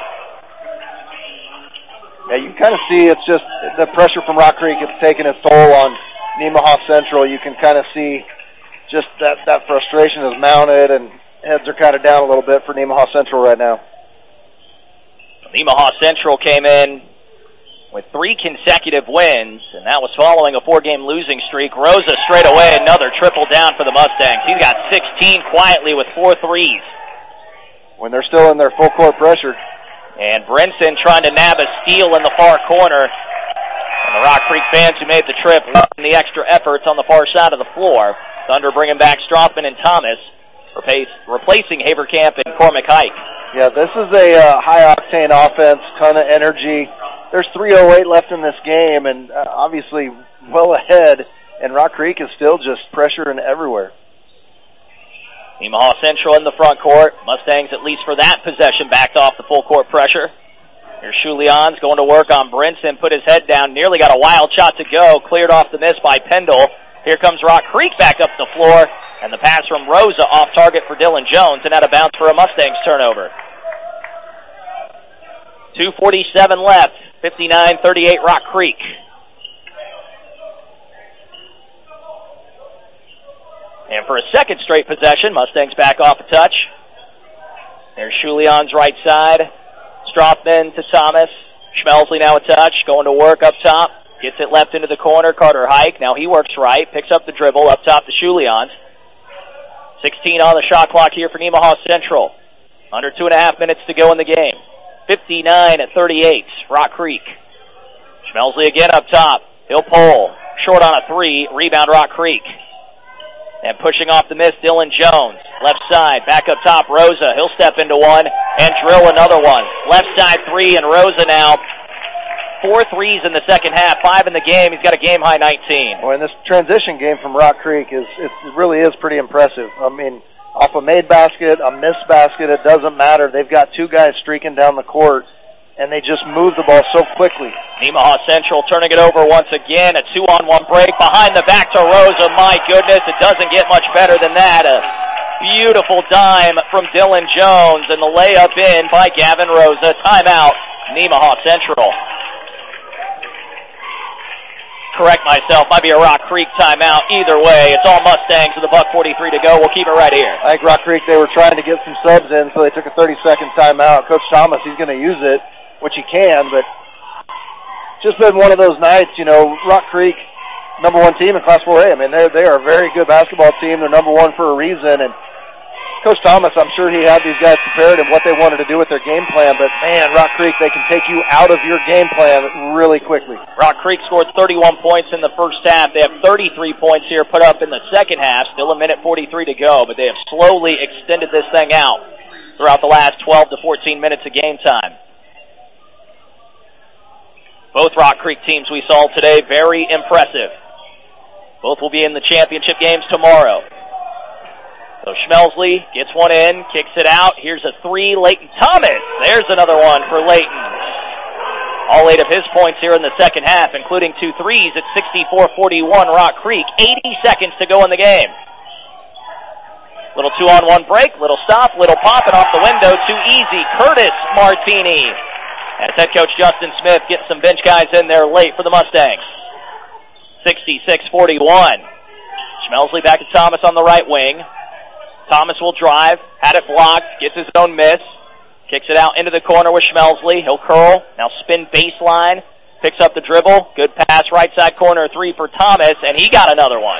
Yeah, you kind of see it's just the pressure from Rock Creek. It's taking its toll on Nemaha Central. You can kind of see just that frustration is mounted, and heads are kind of down a little bit for Nemaha Central right now. Nemaha Central came in with 3 consecutive wins, and that was following a 4-game losing streak. Rosa straight away, another triple down for the Mustangs. He's got 16 quietly with 4 threes. When they're still in their full court pressure. And Brinson trying to nab a steal in the far corner. And the Rock Creek fans who made the trip loving the extra efforts on the far side of the floor. Thunder bringing back Strothman and Thomas, replacing Haverkamp and Cormac Hike. Yeah, this is a high-octane offense, ton of energy. There's 3:08 left in this game, and obviously well ahead, and Rock Creek is still just pressuring everywhere. Nemaha Central in the front court. Mustangs, at least for that possession, backed off the full court pressure. Here's Schulians going to work on Brinson, put his head down, nearly got a wild shot to go, cleared off the miss by Pendle. Here comes Rock Creek back up the floor, and the pass from Rosa off target for Dylan Jones, and out of bounds for a Mustangs turnover. 2:47 left, 59-38 Rock Creek. And for a second straight possession, Mustangs back off a touch. There's Schuleon's right side. Strothman to Thomas. Schmelsley now a touch, going to work up top. Gets it left into the corner. Carter Hike, now he works right. Picks up the dribble up top to Schuleon. 16 on the shot clock here for Nemaha Central. Under 2.5 minutes to go in the game. 59-38, Rock Creek. Schmelsley again up top. He'll pull. Short on a three. Rebound, Rock Creek. And pushing off the miss, Dylan Jones. Left side, back up top, Rosa. He'll step into one and drill another one. Left side three, and Rosa now 4 threes in the second half, 5 in the game. He's got a game-high 19. Well, and this transition game from Rock Creek it really is pretty impressive. I mean, off a made basket, a missed basket, it doesn't matter. They've got 2 guys streaking down the court, and they just move the ball so quickly. Nemaha Central turning it over once again. A 2-on-1 break behind the back to Rosa. My goodness, it doesn't get much better than that. A beautiful dime from Dylan Jones, and the layup in by Gavin Rosa. Timeout, Nemaha Central. Correct myself, might be a Rock Creek timeout. Either way, it's all Mustangs with a $1:43 to go. We'll keep it right here. I think Rock Creek, they were trying to get some subs in, so they took a 30-second timeout. Coach Thomas, he's going to use it, which he can, but it's just been one of those nights, Rock Creek, number 1 team in Class 4A. I mean, they are a very good basketball team. They're number 1 for a reason, and Coach Thomas, I'm sure he had these guys prepared and what they wanted to do with their game plan, but man, Rock Creek, they can take you out of your game plan really quickly. Rock Creek scored 31 points in the first half. They have 33 points here put up in the second half. Still a minute 43 to go, but they have slowly extended this thing out throughout the last 12 to 14 minutes of game time. Both Rock Creek teams we saw today, very impressive. Both will be in the championship games tomorrow. So Schmelsley gets one in, kicks it out. Here's a 3, Leighton Thomas. There's another one for Leighton. All 8 of his points here in the second half, including 2 threes at 64-41 Rock Creek. 80 seconds to go in the game. Little 2-on-1 break, little stop, little pop, and off the window, too easy. Curtis Martini. As head coach Justin Smith gets some bench guys in there late for the Mustangs. 66-41. Schmelsley back to Thomas on the right wing. Thomas will drive, had it blocked, gets his own miss, kicks it out into the corner with Schmelsley. He'll curl, now spin baseline, picks up the dribble, good pass, right side corner 3 for Thomas, and he got another one.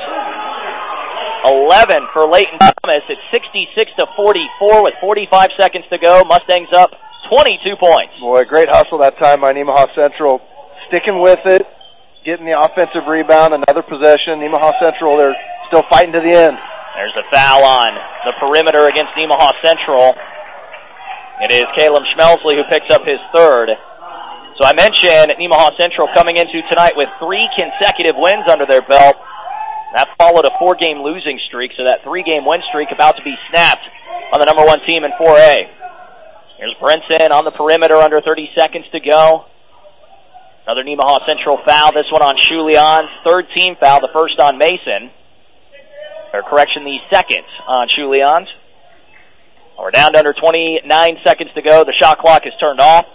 11 for Leighton Thomas at 66-44 with 45 seconds to go. Mustangs up 22 points. Boy, great hustle that time by Nemaha Central. Sticking with it, getting the offensive rebound, another possession. Nemaha Central, they're still fighting to the end. There's a foul on the perimeter against Nemaha Central. It is Caleb Schmelsley who picks up his 3rd. So I mentioned Nemaha Central coming into tonight with 3 consecutive wins under their belt. That followed a 4-game losing streak, so that 3-game win streak about to be snapped on the number 1 team in 4A. Here's Brinson on the perimeter under 30 seconds to go. Another Nemaha Central foul, this one on Schuleon's 3rd team foul, the first on Mason. Or correction, the 2nd on Schuleon's. We're down to under 29 seconds to go. The shot clock is turned off.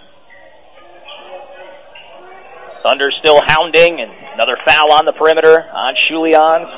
Thunder still hounding, and another foul on the perimeter on Schuleon's.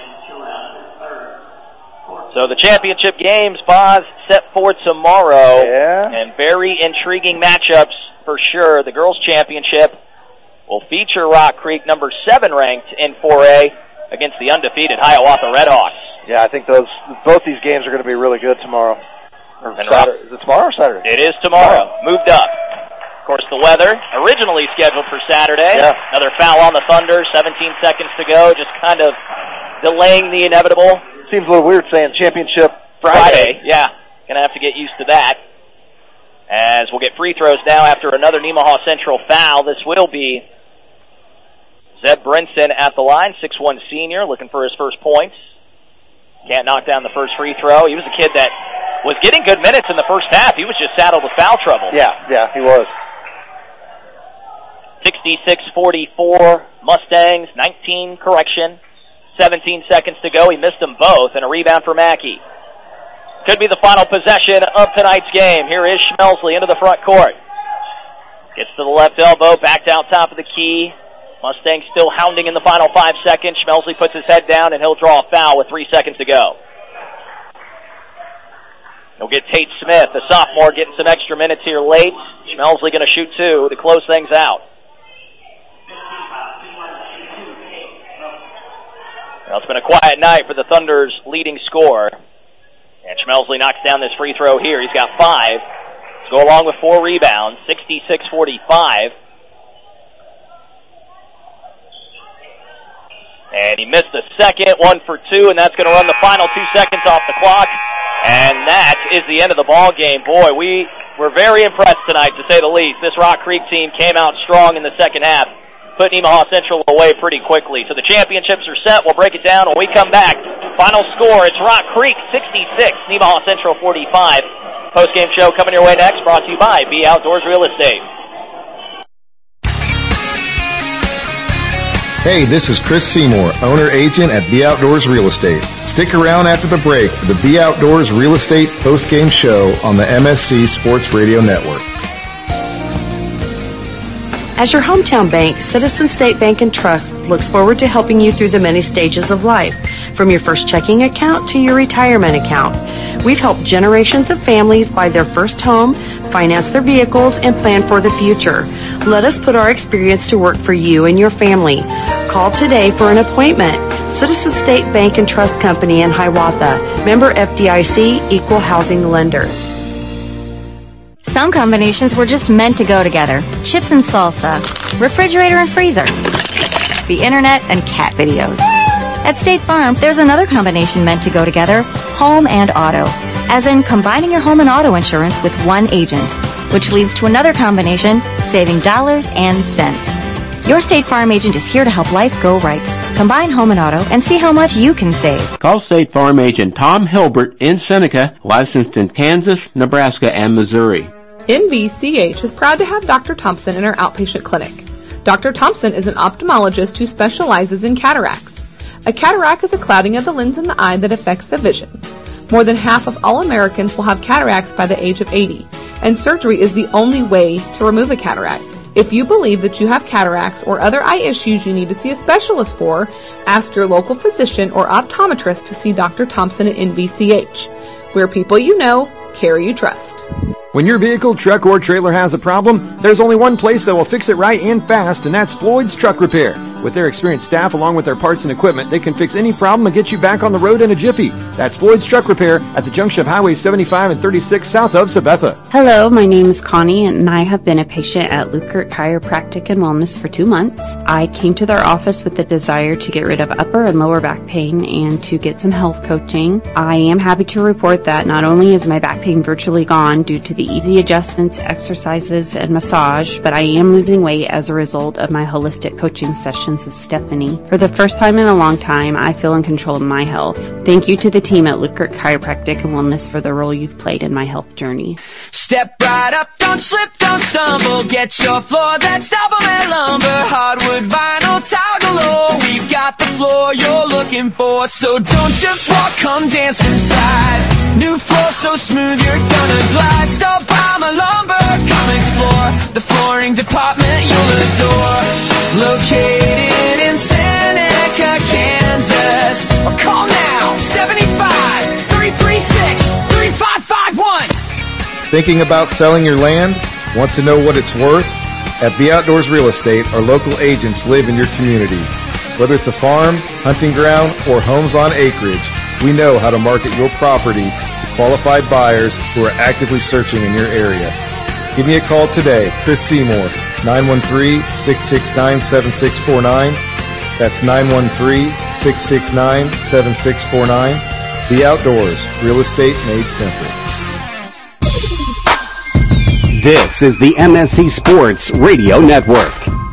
So the championship games, Boz, set for tomorrow. Yeah. And very intriguing matchups for sure. The girls' championship will feature Rock Creek, number 7 ranked in 4A, against the undefeated Hiawatha Redhawks. Yeah, I think both these games are going to be really good tomorrow. Or Saturday. Is it tomorrow or Saturday? It is tomorrow. Moved up. Of course, the weather, originally scheduled for Saturday. Yeah. Another foul on the Thunder, 17 seconds to go, just kind of delaying the inevitable. Seems a little weird saying championship Friday. Yeah, going to have to get used to that. As we'll get free throws now after another Nemaha Central foul. This will be Zeb Brinson at the line, 6'1" senior, looking for his first points. Can't knock down the first free throw. He was a kid that was getting good minutes in the first half. He was just saddled with foul trouble. Yeah, he was. 66-44, Mustangs, 19, 17 seconds to go. He missed them both, and a rebound for Mackey. Could be the final possession of tonight's game. Here is Schmelsley into the front court. Gets to the left elbow, back down top of the key. Mustangs still hounding in the final 5 seconds. Schmelzley puts his head down, and he'll draw a foul with 3 seconds to go. He'll get Tate Smith, the sophomore, getting some extra minutes here late. Schmelzley going to shoot 2 to close things out. Well, it's been a quiet night for the Thunder's leading scorer. And Schmelzley knocks down this free throw here. He's got 5 to go along with 4 rebounds, 66-45. And he missed the second, 1 for 2, and that's going to run the final 2 seconds off the clock. And that is the end of the ball game. Boy, we were very impressed tonight, to say the least. This Rock Creek team came out strong in the second half, put Nemaha Central away pretty quickly. So the championships are set. We'll break it down when we come back. Final score, it's Rock Creek 66, Nemaha Central 45. Post-game show coming your way next, brought to you by B Outdoors Real Estate. Hey, this is Chris Seymour, owner-agent at B Outdoors Real Estate. Stick around after the break for the B Outdoors Real Estate post-game show on the MSC Sports Radio Network. As your hometown bank, Citizen State Bank & Trust looks forward to helping you through the many stages of life, from your first checking account to your retirement account. We've helped generations of families buy their first home, finance their vehicles, and plan for the future. Let us put our experience to work for you and your family. Call today for an appointment. Citizen State Bank & Trust Company in Hiawatha. Member FDIC, Equal Housing Lender. Some combinations were just meant to go together. Chips and salsa, refrigerator and freezer, the internet and cat videos. At State Farm, there's another combination meant to go together, home and auto, as in combining your home and auto insurance with one agent, which leads to another combination, saving dollars and cents. Your State Farm agent is here to help life go right. Combine home and auto and see how much you can save. Call State Farm agent Tom Hilbert in Seneca, licensed in Kansas, Nebraska, and Missouri. NVCH is proud to have Dr. Thompson in our outpatient clinic. Dr. Thompson is an ophthalmologist who specializes in cataracts. A cataract is a clouding of the lens in the eye that affects the vision. More than half of all Americans will have cataracts by the age of 80, and surgery is the only way to remove a cataract. If you believe that you have cataracts or other eye issues you need to see a specialist for, ask your local physician or optometrist to see Dr. Thompson at NVCH. We're people you know, care you trust. When your vehicle, truck, or trailer has a problem, there's only one place that will fix it right and fast, and that's Floyd's Truck Repair. With their experienced staff, along with their parts and equipment, they can fix any problem and get you back on the road in a jiffy. That's Floyd's Truck Repair at the junction of Highway 75 and 36 south of Sabetha. Hello, my name is Connie, and I have been a patient at Lukert Chiropractic and Wellness for 2 months. I came to their office with the desire to get rid of upper and lower back pain and to get some health coaching. I am happy to report that not only is my back pain virtually gone due to the easy adjustments, exercises, and massage, but I am losing weight as a result of my holistic coaching sessions with Stephanie. For the first time in a long time, I feel in control of my health. Thank you to the team at Lukert Chiropractic and Wellness for the role you've played in my health journey. Step right up, don't slip, don't stumble. Get your floor that's Doublemint lumber, hardwood, vinyl, tile galore. We've got the floor you're looking for, so don't just walk, come dance inside. New floor so smooth you're gonna glide. Stop by my lumber, come explore the flooring department you'll adore. Located in Seneca, Kansas, or call now 75-336-3551. Thinking about selling your land? Want to know what it's worth? At B Outdoors Real Estate, our local agents live in your community. Whether it's a farm, hunting ground, or homes on acreage, we know how to market your property to qualified buyers who are actively searching in your area. Give me a call today, Chris Seymour, 913-669-7649. That's 913-669-7649. The Outdoors, real estate made simple. This is the MSC Sports Radio Network.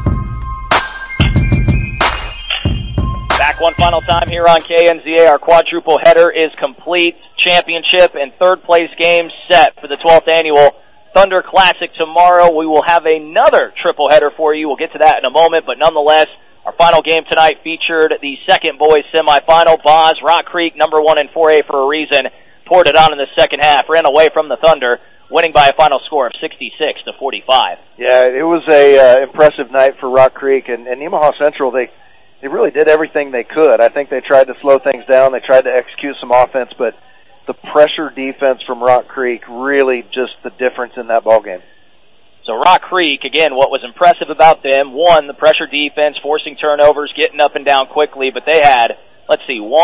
Back one final time here on KNZA. Our quadruple header is complete. Championship and third place game set for the 12th annual Thunder Classic tomorrow. We will have another triple header for you. We'll get to that in a moment, but nonetheless, our final game tonight featured the second boys semifinal. Boz, Rock Creek, number 1 in 4A for a reason, poured it on in the second half, ran away from the Thunder, winning by a final score of 66-45. Yeah, it was a impressive night for Rock Creek, and Nemaha Central, they really did everything they could. I think they tried to slow things down. They tried to execute some offense, but the pressure defense from Rock Creek really just the difference in that ball game. So Rock Creek, again, what was impressive about them, one, the pressure defense, forcing turnovers, getting up and down quickly, but they had, 5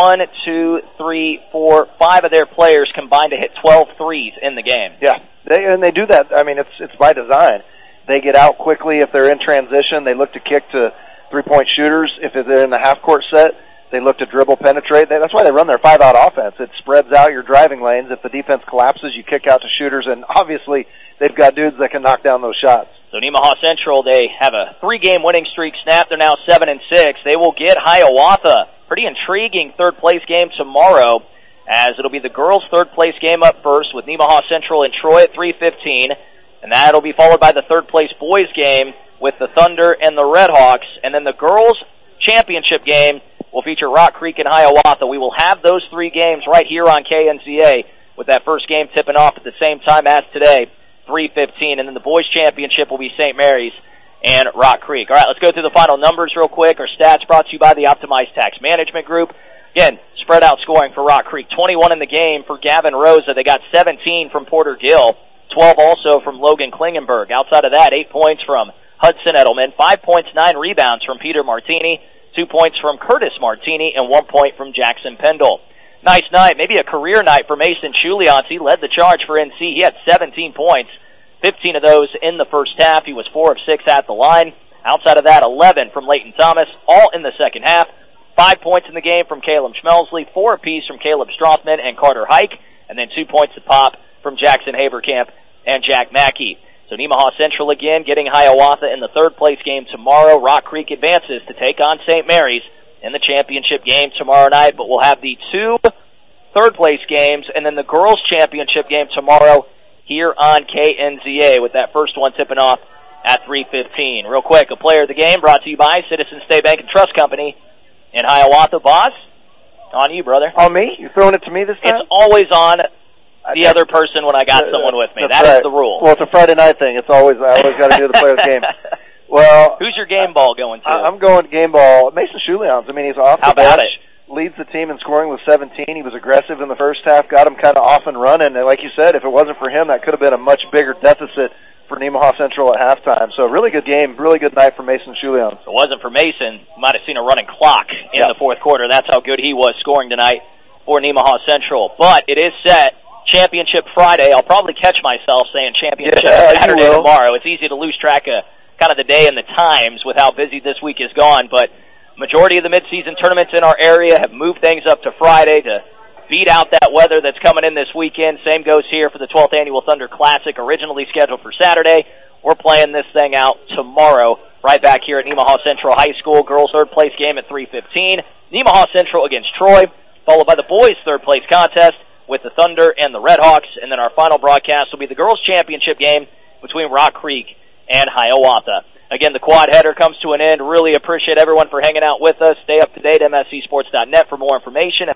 of their players combined to hit 12 threes in the game. Yeah, they do that. I mean, it's by design. They get out quickly if they're in transition. They look to kick to three-point shooters. If they're in the half-court set, they look to dribble, penetrate. That's why they run their 5-out offense. It spreads out your driving lanes. If the defense collapses, you kick out to shooters, and obviously they've got dudes that can knock down those shots. So Nemaha Central, they have a 3-game winning streak snapped. They're now 7-6. They will get Hiawatha. Pretty intriguing third-place game tomorrow, as it'll be the girls' third-place game up first with Nemaha Central and Troy at 3:15, and that'll be followed by the third-place boys' game with the Thunder and the Redhawks, and then the girls' championship game will feature Rock Creek and Hiawatha. We will have those 3 games right here on KNZA, with that first game tipping off at the same time as today, 3:15, and then the boys' championship will be St. Mary's and Rock Creek. All right, let's go through the final numbers real quick. Our stats brought to you by the Optimized Tax Management Group. Again, spread out scoring for Rock Creek, 21 in the game for Gavin Rosa. They got 17 from Porter Gill, 12 also from Logan Klingenberg. Outside of that, 8 points from Hudson Edelman, 5 points, 9 rebounds from Peter Martini, 2 points from Curtis Martini, and 1 point from Jackson Pendle. Nice night, maybe a career night for Mason Chulians. He led the charge for NC. He had 17 points, 15 of those in the first half. He was 4 of 6 at the line. Outside of that, 11 from Leighton Thomas, all in the second half. 5 points in the game from Caleb Schmelsley, 4 apiece from Caleb Strothman and Carter Hike, and then 2 points to pop from Jackson Haberkamp and Jack Mackey. So Nemaha Central again getting Hiawatha in the third-place game tomorrow. Rock Creek advances to take on St. Mary's in the championship game tomorrow night, but we'll have the 2 third-place games and then the girls' championship game tomorrow here on KNZA, with that first one tipping off at 3:15. Real quick, a player of the game brought to you by Citizen State Bank and Trust Company in Hiawatha. Boss, on you, brother. On me? You're throwing it to me this time? It's always on the other person when I got someone with me. That is the rule. Well, it's a Friday night thing. I always got to do the player of the game. Well, who's your game ball going to? I'm going game ball. Mason Chulians. I mean, he's off the bench. How about it? Leads the team in scoring with 17. He was aggressive in the first half, got him kind of off and running. And like you said, if it wasn't for him, that could have been a much bigger deficit for Nemaha Central at halftime. So really good game, really good night for Mason Chulians. If it wasn't for Mason, you might have seen a running clock in the fourth quarter. That's how good he was scoring tonight for Nemaha Central. But it is set. Championship Friday. I'll probably catch myself saying championship Saturday tomorrow. It's easy to lose track of kind of the day and the times with how busy this week is gone, but majority of the midseason tournaments in our area have moved things up to Friday to beat out that weather that's coming in this weekend. Same goes here for the 12th Annual Thunder Classic, originally scheduled for Saturday. We're playing this thing out tomorrow right back here at Nemaha Central High School. Girls' third-place game at 3:15. Nemaha Central against Troy, followed by the boys' third-place contest with the Thunder and the Redhawks, and then our final broadcast will be the girls' championship game between Rock Creek and Hiawatha. Again, the quad header comes to an end. Really appreciate everyone for hanging out with us. Stay up to date, mscsports.net for more information.